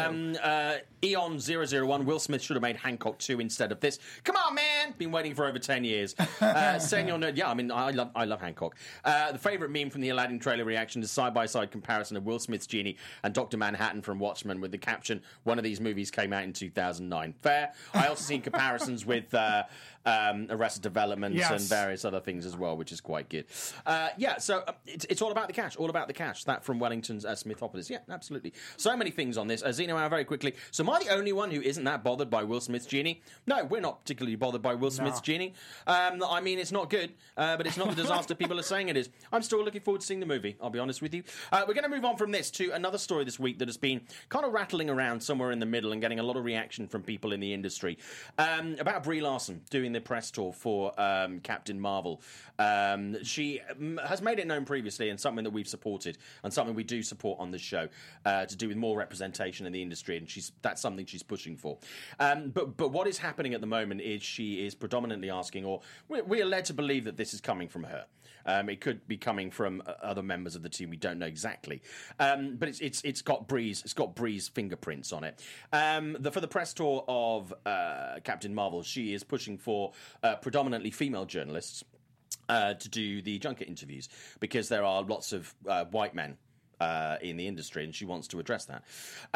Speaker 1: Eon001, Will Smith should have made Hancock 2 instead of this. Come on, man! Been waiting for over 10 years. Senor Nerd, I mean, I love Hancock. The favourite meme from the Aladdin trailer reaction is side-by-side comparison of Will Smith's Genie and Dr. Manhattan from Watchmen with the caption, one of these movies came out in 2009. Fair. I also seen comparisons with Arrested Development and various other things as well, which is quite good. So it's all about the cash, That from Wellington's Smithopolis. Yeah, absolutely. So many things on this. Zeno Hour, very quickly. So am I the only one who isn't that bothered by Will Smith's Genie? No, we're not particularly bothered by Will Smith's Genie. I mean, it's not good, but it's not the disaster people are saying it is. I'm still looking forward to seeing the movie, I'll be honest with you. We're going to move on from this to another story this week that has been kind of rattling around somewhere in the middle and getting a lot of reaction from people in the industry. About Brie Larson doing the press tour for Captain Marvel. She has made it known previously, and something that we've supported, and something we do support on the show, to do with more representation in the industry, and that's something she's pushing for. But what is happening at the moment is she is predominantly asking, or we are led to believe that this is coming from her. It could be coming from other members of the team. We don't know exactly, but it's got Brie's fingerprints on it. For the press tour of Captain Marvel, she is pushing for predominantly female journalists to do the junket interviews, because there are lots of white men in the industry, and she wants to address that.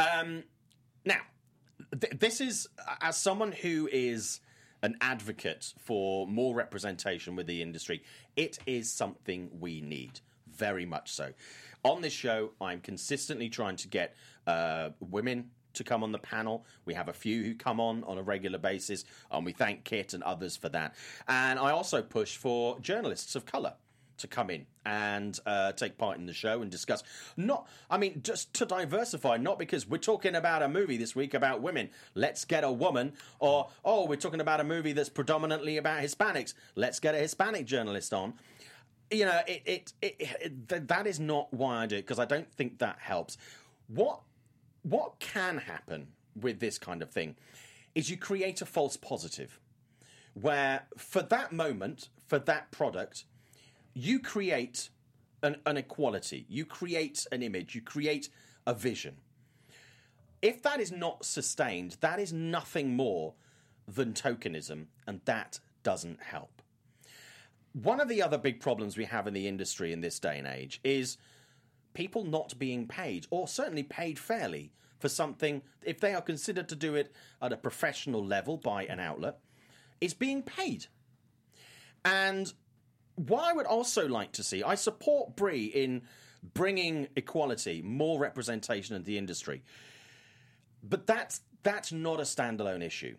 Speaker 1: Now, this is, as someone who is an advocate for more representation with the industry, it is something we need, very much so. On this show, I'm consistently trying to get women to come on the panel. We have a few who come on a regular basis, and we thank Kit and others for that. And I also push for journalists of colour to come in and take part in the show and discuss. Just to diversify, not because we're talking about a movie this week about women, let's get a woman, or, we're talking about a movie that's predominantly about Hispanics, let's get a Hispanic journalist on. You know, that is not why I do it, because I don't think that helps. What can happen with this kind of thing is you create a false positive, where for that moment, for that product, you create an equality, you create an image, you create a vision. If that is not sustained, that is nothing more than tokenism, and that doesn't help. One of the other big problems we have in the industry in this day and age is people not being paid, or certainly paid fairly, for something, if they are considered to do it at a professional level by an outlet, is being paid. And what I would also like to see, I support Brie in bringing equality, more representation in the industry, but that's not a standalone issue.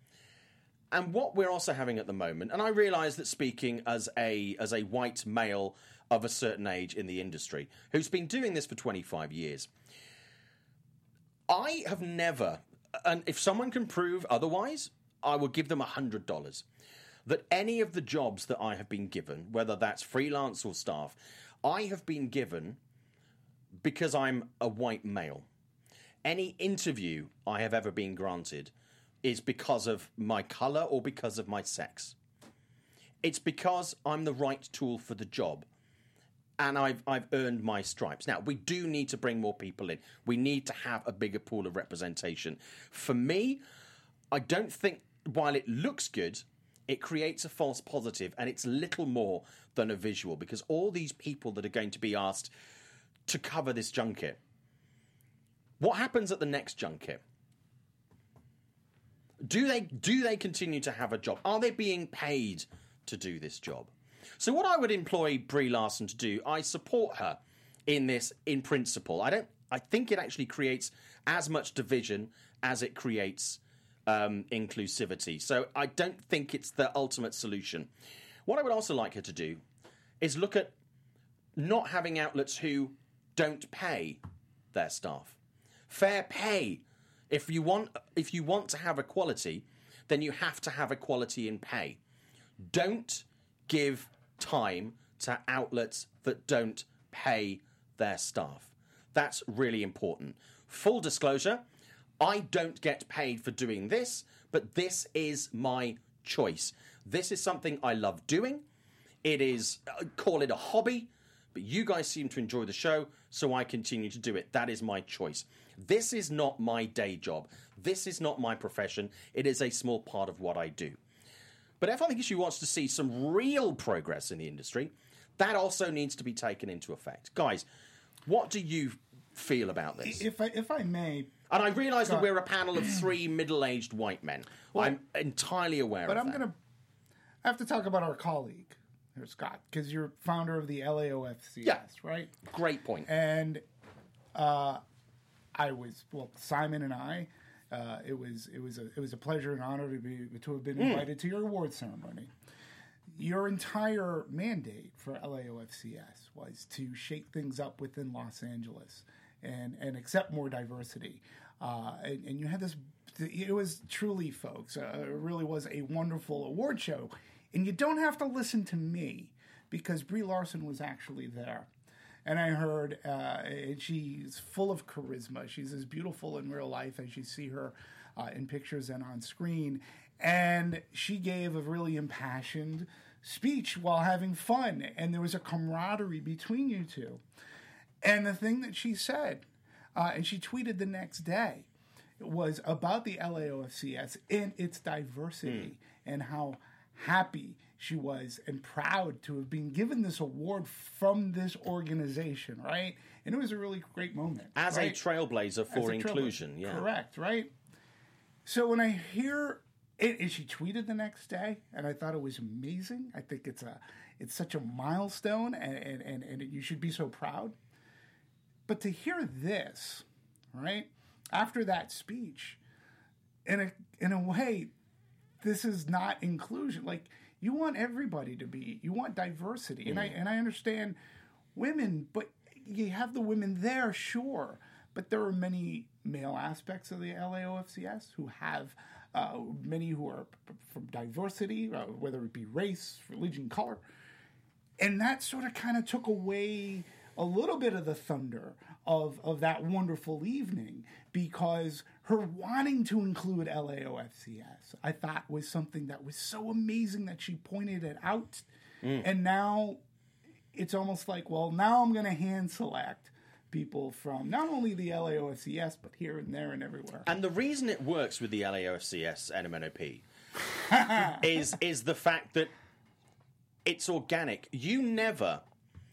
Speaker 1: And what we're also having at the moment, and I realise that speaking as a white male of a certain age in the industry, who's been doing this for 25 years, I have never, and if someone can prove otherwise, I will give them $100. that any of the jobs that I have been given, whether that's freelance or staff, I have been given because I'm a white male. Any interview I have ever been granted is because of my colour or because of my sex. It's because I'm the right tool for the job. And I've earned my stripes. Now, we do need to bring more people in. We need to have a bigger pool of representation. For me, I don't think, while it looks good, it creates a false positive, and it's little more than a visual, because all these people that are going to be asked to cover this junket, what happens at the next junket? Do they continue to have a job? Are they being paid to do this job? So what I would employ Brie Larson to do, I support her in this in principle. I think it actually creates as much division as it creates inclusivity. So I don't think it's the ultimate solution. What I would also like her to do is look at not having outlets who don't pay their staff. Fair pay. If you want to have equality, then you have to have equality in pay. Don't give time to outlets that don't pay their staff. That's really important. Full disclosure, I don't get paid for doing this, but this is my choice. This is something I love doing. It is, call it a hobby, but you guys seem to enjoy the show, so I continue to do it. That is my choice. This is not my day job. This is not my profession. It is a small part of what I do. But if I think she wants to see some real progress in the industry, that also needs to be taken into effect. Guys, what do you feel about this?
Speaker 3: If I may...
Speaker 1: And I realise that we're a panel of three middle-aged white men. Well, I'm entirely aware of that. But
Speaker 3: I have to talk about our colleague here, Scott, because you're founder of the LAOFCS, right?
Speaker 1: Great point.
Speaker 3: And Simon and I... It was a pleasure and honor to have been invited to your award ceremony. Your entire mandate for LAOFCS was to shake things up within Los Angeles and accept more diversity. And you had this. It was truly, folks. It really was a wonderful award show. And you don't have to listen to me because Brie Larson was actually there. And I heard she's full of charisma. She's as beautiful in real life as you see her in pictures and on screen. And she gave a really impassioned speech while having fun. And there was a camaraderie between you two. And the thing that she said, and she tweeted the next day, was about the LAOFCS and its diversity and how happy she was and proud to have been given this award from this organization, right? And it was a really great moment.
Speaker 1: As a trailblazer for inclusion, yeah.
Speaker 3: Correct, right? So when I hear it, and she tweeted the next day, and I thought it was amazing. I think it's such a milestone, and you should be so proud. But to hear this, right, after that speech, in a way, this is not inclusion. Like, you want everybody to be, you want diversity. And I understand women, but you have the women there, sure. But there are many male aspects of the LAOFCS who have many who are from diversity, whether it be race, religion, color. And that sort of kind of took away a little bit of the thunder of that wonderful evening, because her wanting to include LAOFCS, I thought, was something that was so amazing that she pointed it out. And now it's almost like, well, now I'm going to hand select people from not only the LAOFCS, but here and there and everywhere.
Speaker 1: And the reason it works with the LAOFCS NMNOP is the fact that it's organic. You never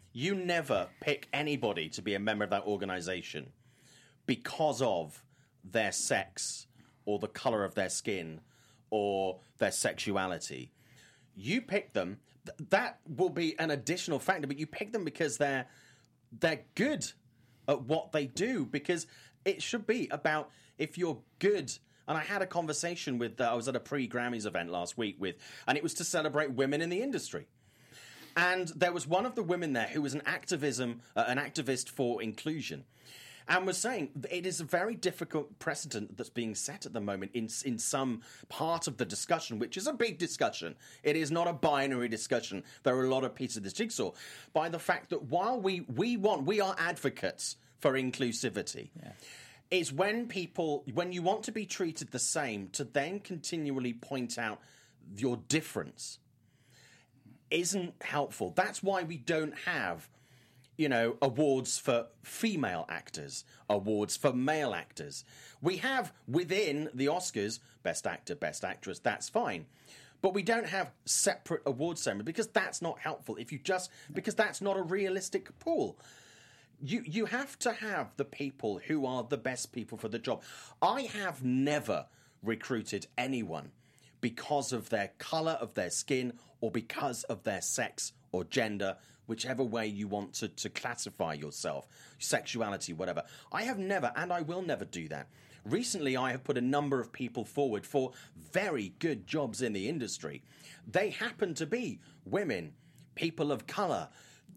Speaker 1: pick anybody to be a member of that organization because of their sex or the color of their skin or their sexuality. You pick them. That will be an additional factor, but you pick them because they're good at what they do, because it should be about, if you're good. And I had a conversation with, I was at a pre-Grammys event last week and it was to celebrate women in the industry. And there was one of the women there who was an activist for inclusion. and was saying it is a very difficult precedent that's being set at the moment in some part of the discussion, which is a big discussion. It is not a binary discussion. There are a lot of pieces of this jigsaw, by the fact that while we are advocates for inclusivity. Yeah. Is when you want to be treated the same, to then continually point out your difference isn't helpful. That's why we don't have, awards for female actors, awards for male actors. We have within the Oscars, Best Actor, Best Actress, that's fine. But we don't have separate award ceremonies because that's not helpful. Because that's not a realistic pool. You have to have the people who are the best people for the job. I have never recruited anyone because of their colour of their skin or because of their sex or gender, whichever way you want to classify yourself, sexuality, whatever. I have never, and I will never do that. Recently, I have put a number of people forward for very good jobs in the industry. They happen to be women, people of colour,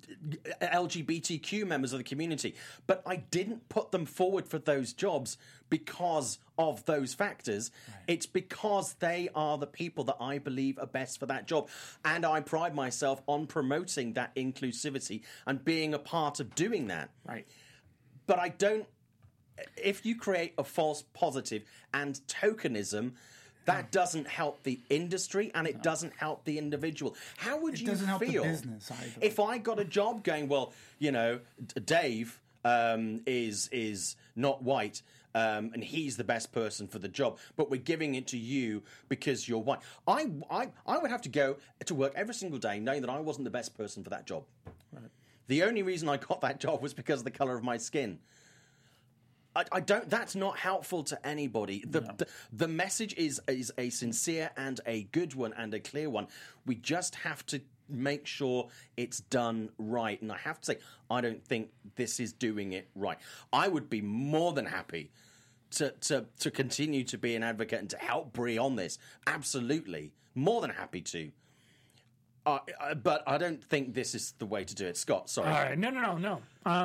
Speaker 1: LGBTQ members of the community. But I didn't put them forward for those jobs because of those factors. Right. It's because they are the people that I believe are best for that job. And I pride myself on promoting that inclusivity and being a part of doing that.
Speaker 3: Right.
Speaker 1: But I don't... If you create a false positive and tokenism, that doesn't help the industry and it doesn't help the individual. How would you feel?
Speaker 3: It doesn't help the business either.
Speaker 1: If I got a job going, well, Dave is not white and he's the best person for the job, but we're giving it to you because you're white. I would have to go to work every single day knowing that I wasn't the best person for that job. Right. The only reason I got that job was because of the colour of my skin. I don't. That's not helpful to anybody. The message is a sincere and a good one and a clear one. We just have to make sure it's done right. And I have to say, I don't think this is doing it right. I would be more than happy to continue to be an advocate and to help Brie on this. Absolutely, more than happy to. But I don't think this is the way to do it. Scott, sorry.
Speaker 4: All right. No.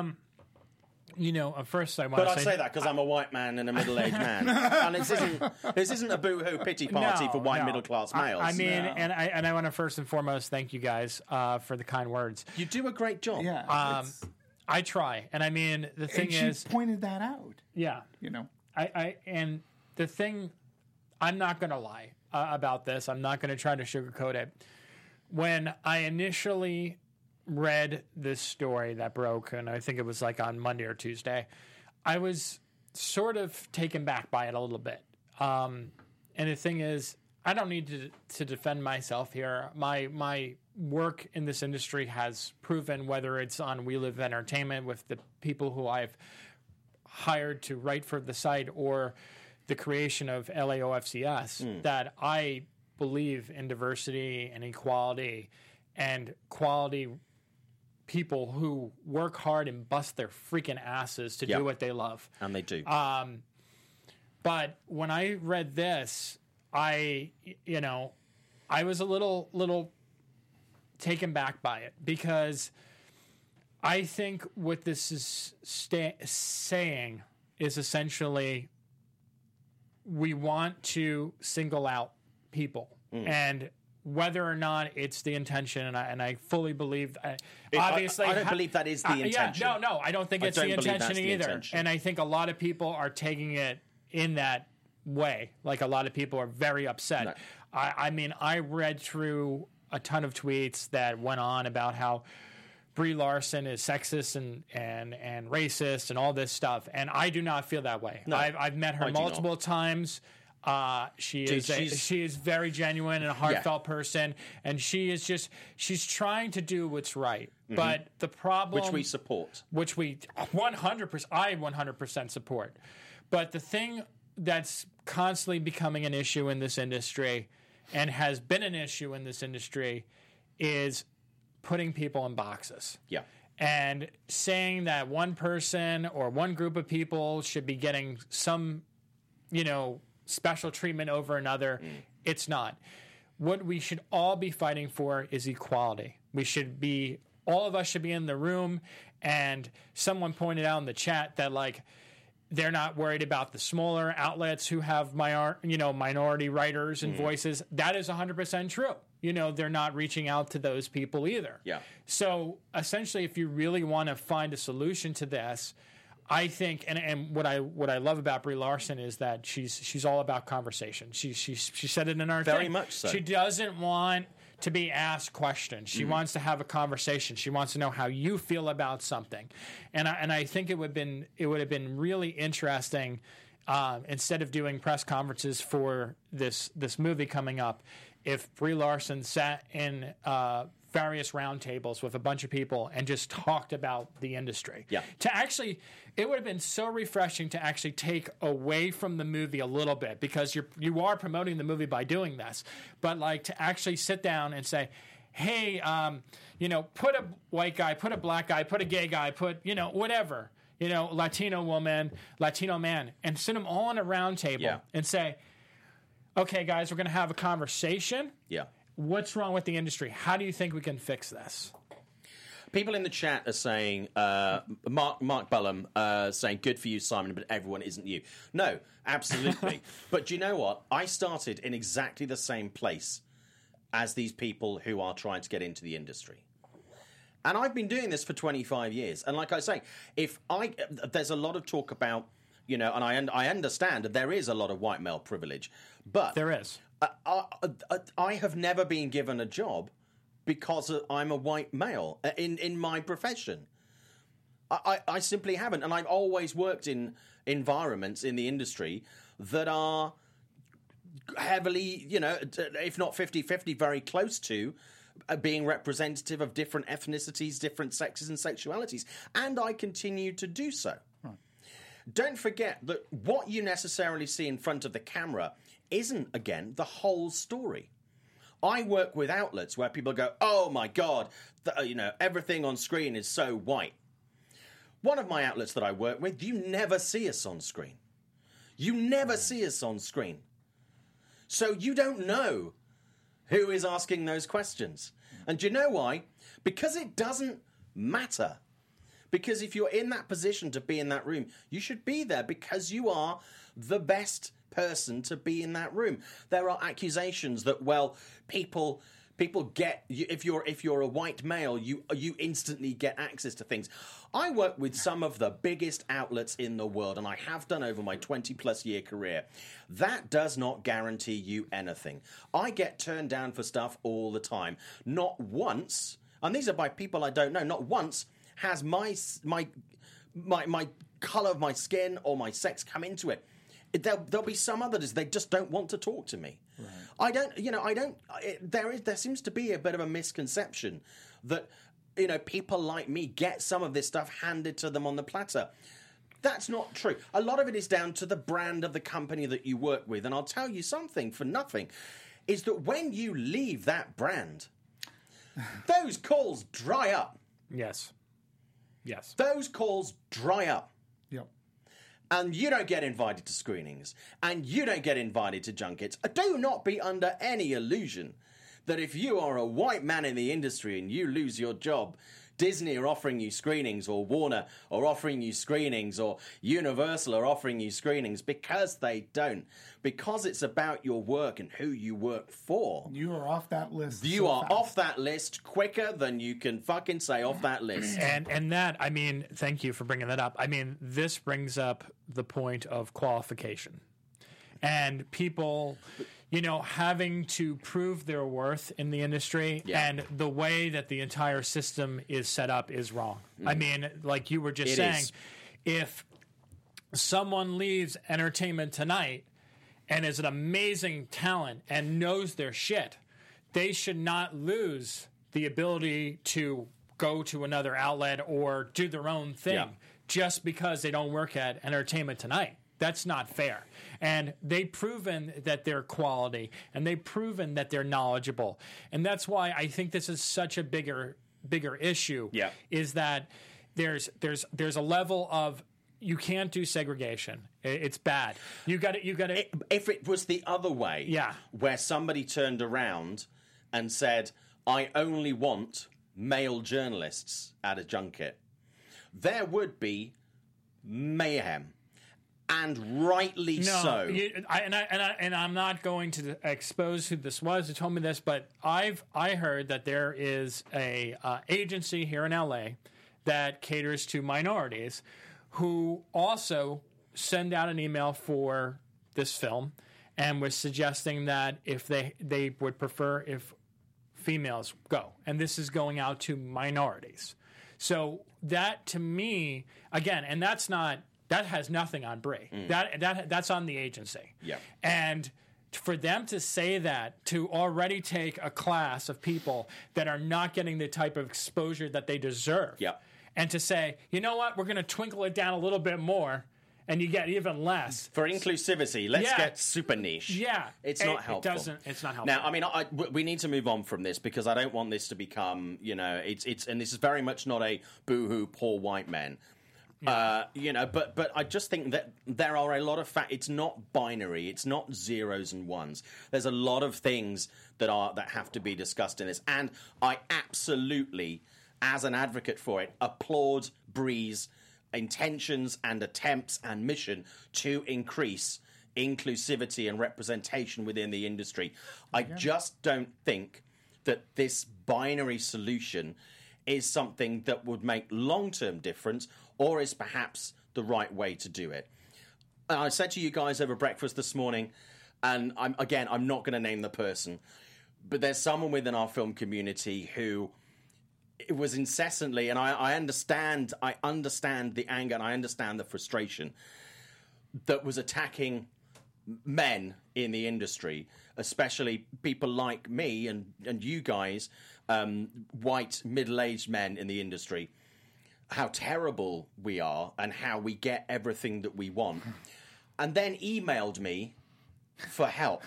Speaker 4: At first I want to say...
Speaker 1: But I say that because I'm a white man and a middle-aged man. And this isn't a boo-hoo pity party for white middle-class males.
Speaker 4: And I want to first and foremost thank you guys for the kind words.
Speaker 1: You do a great job.
Speaker 3: Yeah.
Speaker 4: I try. And I mean, the thing is...
Speaker 3: she pointed that out.
Speaker 4: Yeah. And the thing... I'm not going to lie about this. I'm not going to try to sugarcoat it. When I initially read this story that broke, and I think it was like on Monday or Tuesday, I was sort of taken back by it a little bit. And the thing is, I don't need to defend myself here. My work in this industry has proven, whether it's on We Live Entertainment with the people who I've hired to write for the site or the creation of LAOFCS, that I believe in diversity and equality and quality people who work hard and bust their freaking asses to do what they love.
Speaker 1: And they do.
Speaker 4: But when I read this, I was a little taken back by it because I think what this is saying is essentially we want to single out people. And whether or not it's the intention, and I fully believe... obviously,
Speaker 1: I don't believe that is the intention.
Speaker 4: No, I don't think it's the intention either. And I think a lot of people are taking it in that way. Like, a lot of people are very upset. No. I read through a ton of tweets that went on about how Brie Larson is sexist and racist and all this stuff, and I do not feel that way. No, I've met her multiple times. She is very genuine and a heartfelt person, and she's trying to do what's right. Mm-hmm. But the problem,
Speaker 1: which we support,
Speaker 4: which we 100% support. But the thing that's constantly becoming an issue in this industry, and has been an issue in this industry, is putting people in boxes.
Speaker 1: Yeah.
Speaker 4: And saying that one person or one group of people should be getting some, special treatment over another. It's not. What we should all be fighting for is equality. We should be all of us should be in the room. And someone pointed out in the chat that, like, they're not worried about the smaller outlets who have minority writers and voices. That is 100% true. They're not reaching out to those people either.
Speaker 1: Yeah.
Speaker 4: So essentially, if you really want to find a solution to this, I think, and what I love about Brie Larson is that she's all about conversation. She said it in our
Speaker 1: Very
Speaker 4: thing.
Speaker 1: much so.
Speaker 4: She doesn't want to be asked questions. She wants to have a conversation. She wants to know how you feel about something, and I think it would have been really interesting instead of doing press conferences for this movie coming up, if Brie Larson sat in various roundtables with a bunch of people and just talked about the industry.
Speaker 1: Yeah.
Speaker 4: It would have been so refreshing to actually take away from the movie a little bit, because you are promoting the movie by doing this, but like to actually sit down and say, hey, put a white guy, put a black guy, put a gay guy, put, whatever, Latino woman, Latino man, and sit them all on a round table and say, okay, guys, we're going to have a conversation.
Speaker 1: Yeah.
Speaker 4: What's wrong with the industry? How do you think we can fix this?
Speaker 1: People in the chat are saying, Mark Bullum saying, good for you, Simon, but everyone isn't you. No, absolutely. But do you know what? I started in exactly the same place as these people who are trying to get into the industry. And I've been doing this for 25 years. And like I say, there's a lot of talk about, and I understand that there is a lot of white male privilege. But
Speaker 4: there is.
Speaker 1: I have never been given a job because I'm a white male in my profession. I simply haven't. And I've always worked in environments in the industry that are heavily, if not 50-50, very close to being representative of different ethnicities, different sexes and sexualities. And I continue to do so. Right. Don't forget that what you necessarily see in front of the camera isn't, again, the whole story. I work with outlets where people go, oh my God, everything on screen is so white. One of my outlets that I work with, you never see us on screen. You never see us on screen. So you don't know who is asking those questions. And do you know why? Because it doesn't matter. Because if you're in that position to be in that room, you should be there because you are the best person to be in that room. There are accusations that, people get, if you're a white male, you instantly get access to things. I work with some of the biggest outlets in the world, and I have done over my 20-plus year career. That does not guarantee you anything. I get turned down for stuff all the time. Not once, and these are by people I don't know, not once has my colour of my skin or my sex come into it. There'll be some others, they just don't want to talk to me. Right. There seems to be a bit of a misconception that, people like me get some of this stuff handed to them on the platter. That's not true. A lot of it is down to the brand of the company that you work with. And I'll tell you something for nothing, is that when you leave that brand, those calls dry up.
Speaker 4: Yes.
Speaker 1: Those calls dry up.
Speaker 3: Yep.
Speaker 1: And you don't get invited to screenings, and you don't get invited to junkets. Do not be under any illusion that if you are a white man in the industry and you lose your job, Disney are offering you screenings, or Warner are offering you screenings, or Universal are offering you screenings, because they don't. Because it's about your work and who you work for.
Speaker 3: You are off that list.
Speaker 1: You are off that list quicker than you can fucking say off that list.
Speaker 4: And that, thank you for bringing that up. This brings up the point of qualification. And people, having to prove their worth in the industry, and the way that the entire system is set up is wrong. Like you were just saying, if someone leaves Entertainment Tonight and is an amazing talent and knows their shit, they should not lose the ability to go to another outlet or do their own thing just because they don't work at Entertainment Tonight. That's not fair. And they've proven that they're quality, and they've proven that they're knowledgeable. And that's why I think this is such a bigger issue, is that there's a level of, you can't do segregation. It's bad. You got to.
Speaker 1: If it was the other way, where somebody turned around and said, I only want male journalists at a junket, there would be mayhem. And rightly so.
Speaker 4: I'm not going to expose who this was who told me this, but I heard that there is a agency here in LA that caters to minorities who also send out an email for this film and was suggesting that if they would prefer if females go, and this is going out to minorities. So that to me, again, and that has nothing on Brie. That's on the agency.
Speaker 1: Yeah.
Speaker 4: And for them to say that, to already take a class of people that are not getting the type of exposure that they deserve,
Speaker 1: yeah.
Speaker 4: and to say, you know what, we're going to twinkle it down a little bit more, and you get even less.
Speaker 1: For inclusivity, let's get super niche.
Speaker 4: Yeah.
Speaker 1: It's not helpful.
Speaker 4: It's not helpful.
Speaker 1: Now, I mean, we need to move on from this because I don't want this to become, it's and this is very much not a boo-hoo, poor white men. But I just think that there are a lot of it's not binary. It's not zeros and ones. There's a lot of things that have to be discussed in this, and I absolutely, as an advocate for it, applaud Brie's intentions and attempts and mission to increase inclusivity and representation within the industry. I just don't think that this binary solution is something that would make long-term difference or is perhaps the right way to do it. And I said to you guys over breakfast this morning, and I'm not going to name the person, but there's someone within our film community who it was incessantly, and I understand the anger and I understand the frustration that was attacking men in the industry, especially people like me and you guys, white middle-aged men in the industry, how terrible we are and how we get everything that we want, and then emailed me for help.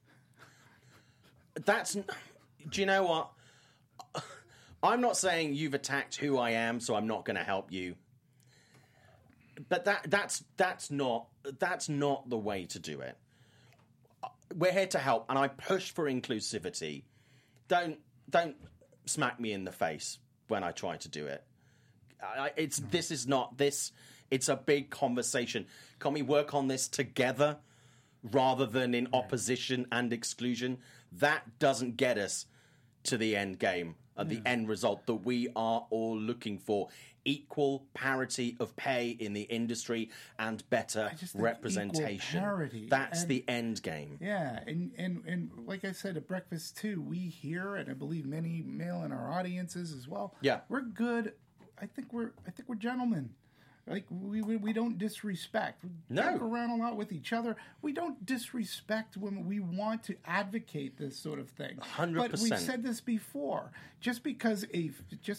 Speaker 1: Do you know what? I'm not saying you've attacked who I am, so I'm not going to help you. But that's not the way to do it. We're here to help, and I push for inclusivity. Don't smack me in the face when I try to do it. It's a big conversation. Can we work on this together rather than in opposition and exclusion? That doesn't get us to the end game and the end result that we are all looking for. Equal parity of pay in the industry and better representation. That's the end game.
Speaker 3: Yeah, and like I said at breakfast too, we hear, and I believe many male in our audiences as well.
Speaker 1: Yeah,
Speaker 3: we're good. I think we're gentlemen. Like we don't disrespect. We joke around a lot with each other. We don't disrespect when we want to advocate this sort of thing.
Speaker 1: 100%.
Speaker 3: But we've said this before. Just because a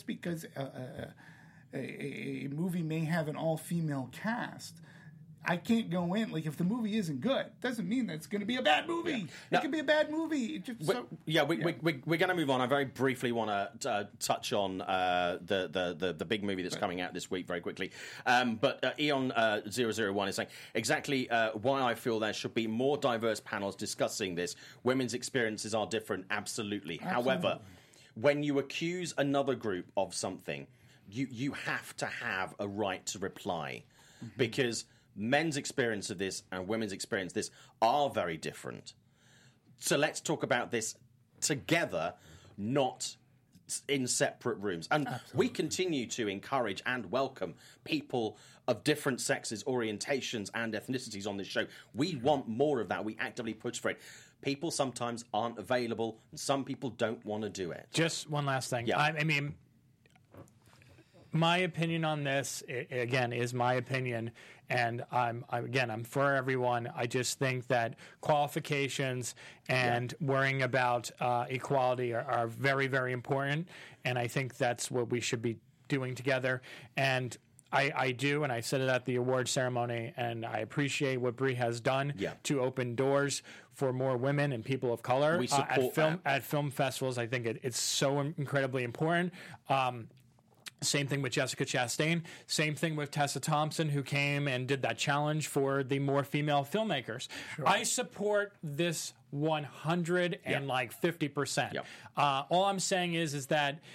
Speaker 3: movie may have an all-female cast, I can't go in. Like, if the movie isn't good, doesn't mean that it's going to be a bad movie. Yeah. Now, it could be a bad movie.
Speaker 1: We're going to move on. I very briefly want to touch on the big movie that's coming out this week very quickly. But Eon 001 is saying exactly why I feel there should be more diverse panels discussing this. Women's experiences are different, absolutely. However, when you accuse another group of something, you have to have a right to reply, because men's experience of this and women's experience of this are very different. So let's talk about this together, not in separate rooms. And we continue to encourage and welcome people of different sexes, orientations, and ethnicities on this show. We want more of that. We actively push for it. People sometimes aren't available, and some people don't want to do it.
Speaker 4: Just one last thing.
Speaker 1: Yeah.
Speaker 4: I mean, my opinion on this, again, is my opinion, and I'm for everyone. I just think that qualifications and worrying about equality are very, very important, and I think that's what we should be doing together. And I do, and I said it at the award ceremony, and I appreciate what Brie has done to open doors for more women and people of color
Speaker 1: We support
Speaker 4: at film festivals. I think it's so incredibly important. Same thing with Jessica Chastain. Same thing with Tessa Thompson, who came and did that challenge for the more female filmmakers. Sure. I support this 150%.
Speaker 1: Yep.
Speaker 4: All I'm saying is that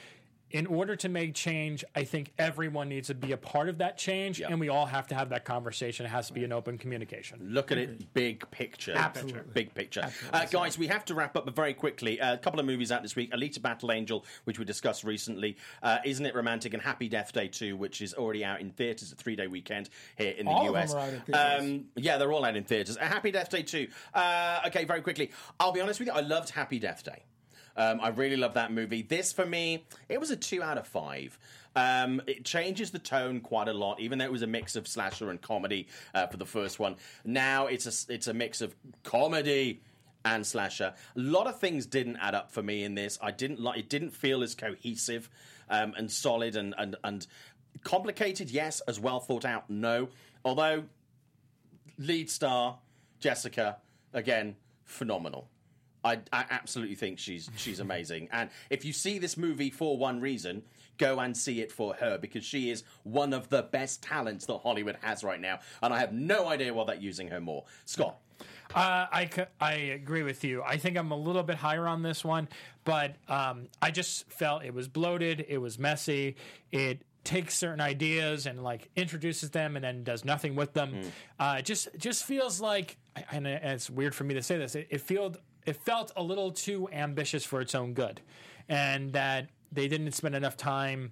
Speaker 4: in order to make change, I think everyone needs to be a part of that change,
Speaker 1: Yep.
Speaker 4: and we all have to have that conversation. It has to be an open communication.
Speaker 1: Look at it, big picture.
Speaker 3: Absolutely.
Speaker 1: Big picture.
Speaker 3: Absolutely.
Speaker 1: Guys, we have to wrap up very quickly. A couple of movies out this week. Alita Battle Angel, which we discussed recently. Isn't It Romantic? And Happy Death Day 2, which is already out in theatres, a 3-day weekend here in the
Speaker 3: All
Speaker 1: US.
Speaker 3: of them are out in theatres.
Speaker 1: Yeah, they're all out in theatres. Happy Death Day 2. Okay, very quickly. I'll be honest with you, I loved Happy Death Day. I really love that movie. This, for me, it was a 2 out of 5. It changes the tone quite a lot, even though it was a mix of slasher and comedy for the first one. Now it's a mix of comedy and slasher. A lot of things didn't add up for me in this. It didn't feel as cohesive and solid and complicated. Yes, as well thought out. No, although lead star Jessica, again, phenomenal. I absolutely think she's amazing. And if you see this movie for one reason, go and see it for her, because she is one of the best talents that Hollywood has right now. And I have no idea why they're using her more. Scott?
Speaker 4: I agree with you. I think I'm a little bit higher on this one, but I just felt it was bloated. It was messy. It takes certain ideas and like introduces them and then does nothing with them. It just feels like, and it's weird for me to say this, it felt a little too ambitious for its own good, and that they didn't spend enough time,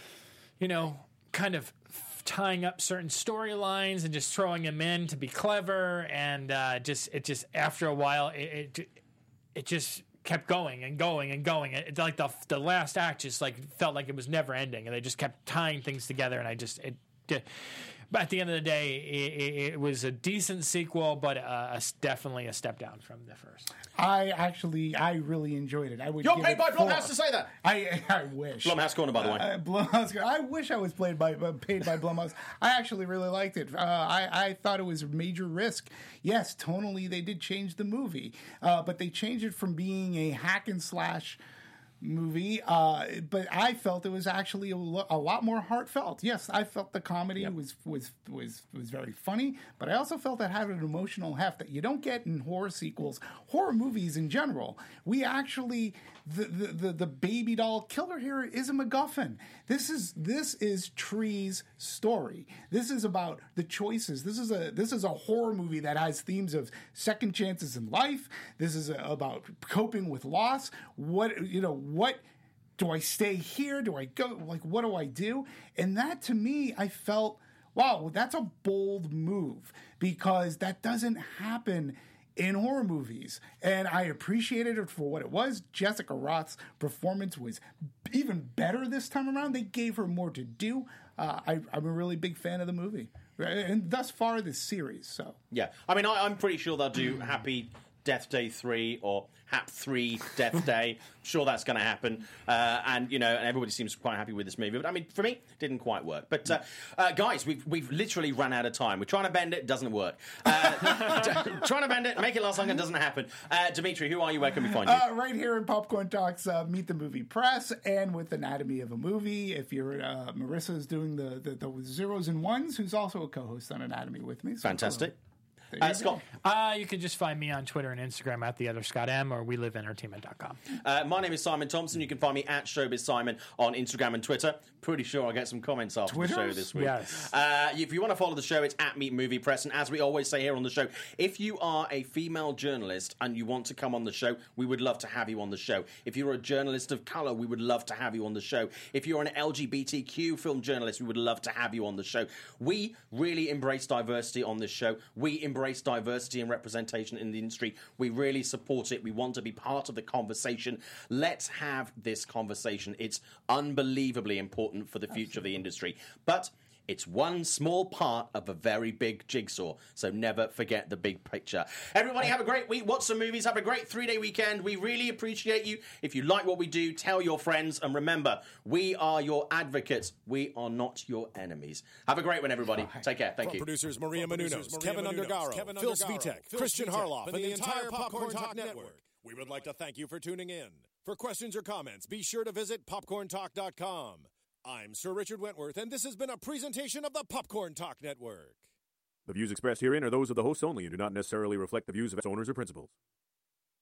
Speaker 4: kind of tying up certain storylines and just throwing them in to be clever, and just after a while it just kept going and going and going. It like the last act just like felt like it was never ending, and they just kept tying things together, and but at the end of the day, it was a decent sequel, but definitely a step down from the first.
Speaker 3: I really enjoyed it.
Speaker 1: You're paid by Blumhouse to say that.
Speaker 3: I wish.
Speaker 1: Blumhouse Corner, by the way.
Speaker 3: Blumhouse. I wish I was paid by Blumhouse. I actually really liked it. I thought it was a major risk. Yes, tonally they did change the movie, but they changed it from being a hack and slash movie, but I felt it was actually a lot more heartfelt. Yes, I felt the comedy was very funny, but I also felt it had an emotional heft that you don't get in horror sequels, horror movies in general. We actually, the baby doll killer here is a MacGuffin. This is Tree's story. This is about the choices. This is a horror movie that has themes of second chances in life. This is about coping with loss. What do I stay here? Do I go? Like, what do I do? And that, to me, I felt, wow, that's a bold move, because that doesn't happen in horror movies. And I appreciated it for what it was. Jessica Roth's performance was even better this time around. They gave her more to do. I'm a really big fan of the movie, and thus far this series. So
Speaker 1: yeah, I mean, I'm pretty sure they'll do Happy Death Day 3 or Hap 3 Death Day. Sure, that's going to happen. And everybody seems quite happy with this movie. But I mean, for me, it didn't quite work. But guys, we've literally run out of time. We're trying to bend it, doesn't work. Trying to bend it, make it last longer, doesn't happen. Dimitri, who are you? Where can we find you?
Speaker 3: Right here in Popcorn Talks, Meet the Movie Press, and with Anatomy of a Movie. If you're Marissa's doing the zeros and ones, who's also a co-host on Anatomy with me. So
Speaker 1: fantastic. Scott?
Speaker 4: You can just find me on Twitter and Instagram at @theotherscottm or weliveentertainment.com.
Speaker 1: My name is Simon Thompson. You can find me at Showbiz Simon on Instagram and Twitter. Pretty sure I'll get some comments after the show this week.
Speaker 4: Yes.
Speaker 1: If you want to follow the show, it's at Meet Movie Press. And as we always say here on the show, if you are a female journalist and you want to come on the show, we would love to have you on the show. If you're a journalist of color, we would love to have you on the show. If you're an LGBTQ film journalist, we would love to have you on the show. We really embrace diversity on this show. We embrace diversity and representation in the industry. We really support it. We want to be part of the conversation. Let's have this conversation. It's unbelievably important for the future of the industry. But it's one small part of a very big jigsaw, so never forget the big picture. Everybody have a great week, watch some movies, have a great 3-day weekend. We really appreciate you. If you like what we do, tell your friends, and remember, we are your advocates. We are not your enemies. Have a great one, everybody. Take care. Thank you.
Speaker 5: Producers Maria Menounos, Kevin Undergaro, Phil Svitek, Christian Harloff, and the entire Popcorn Talk Network. We would like to thank you for tuning in. For questions or comments, be sure to visit popcorntalk.com. I'm Sir Richard Wentworth, and this has been a presentation of the Popcorn Talk Network.
Speaker 6: The views expressed herein are those of the hosts only and do not necessarily reflect the views of its owners or principals.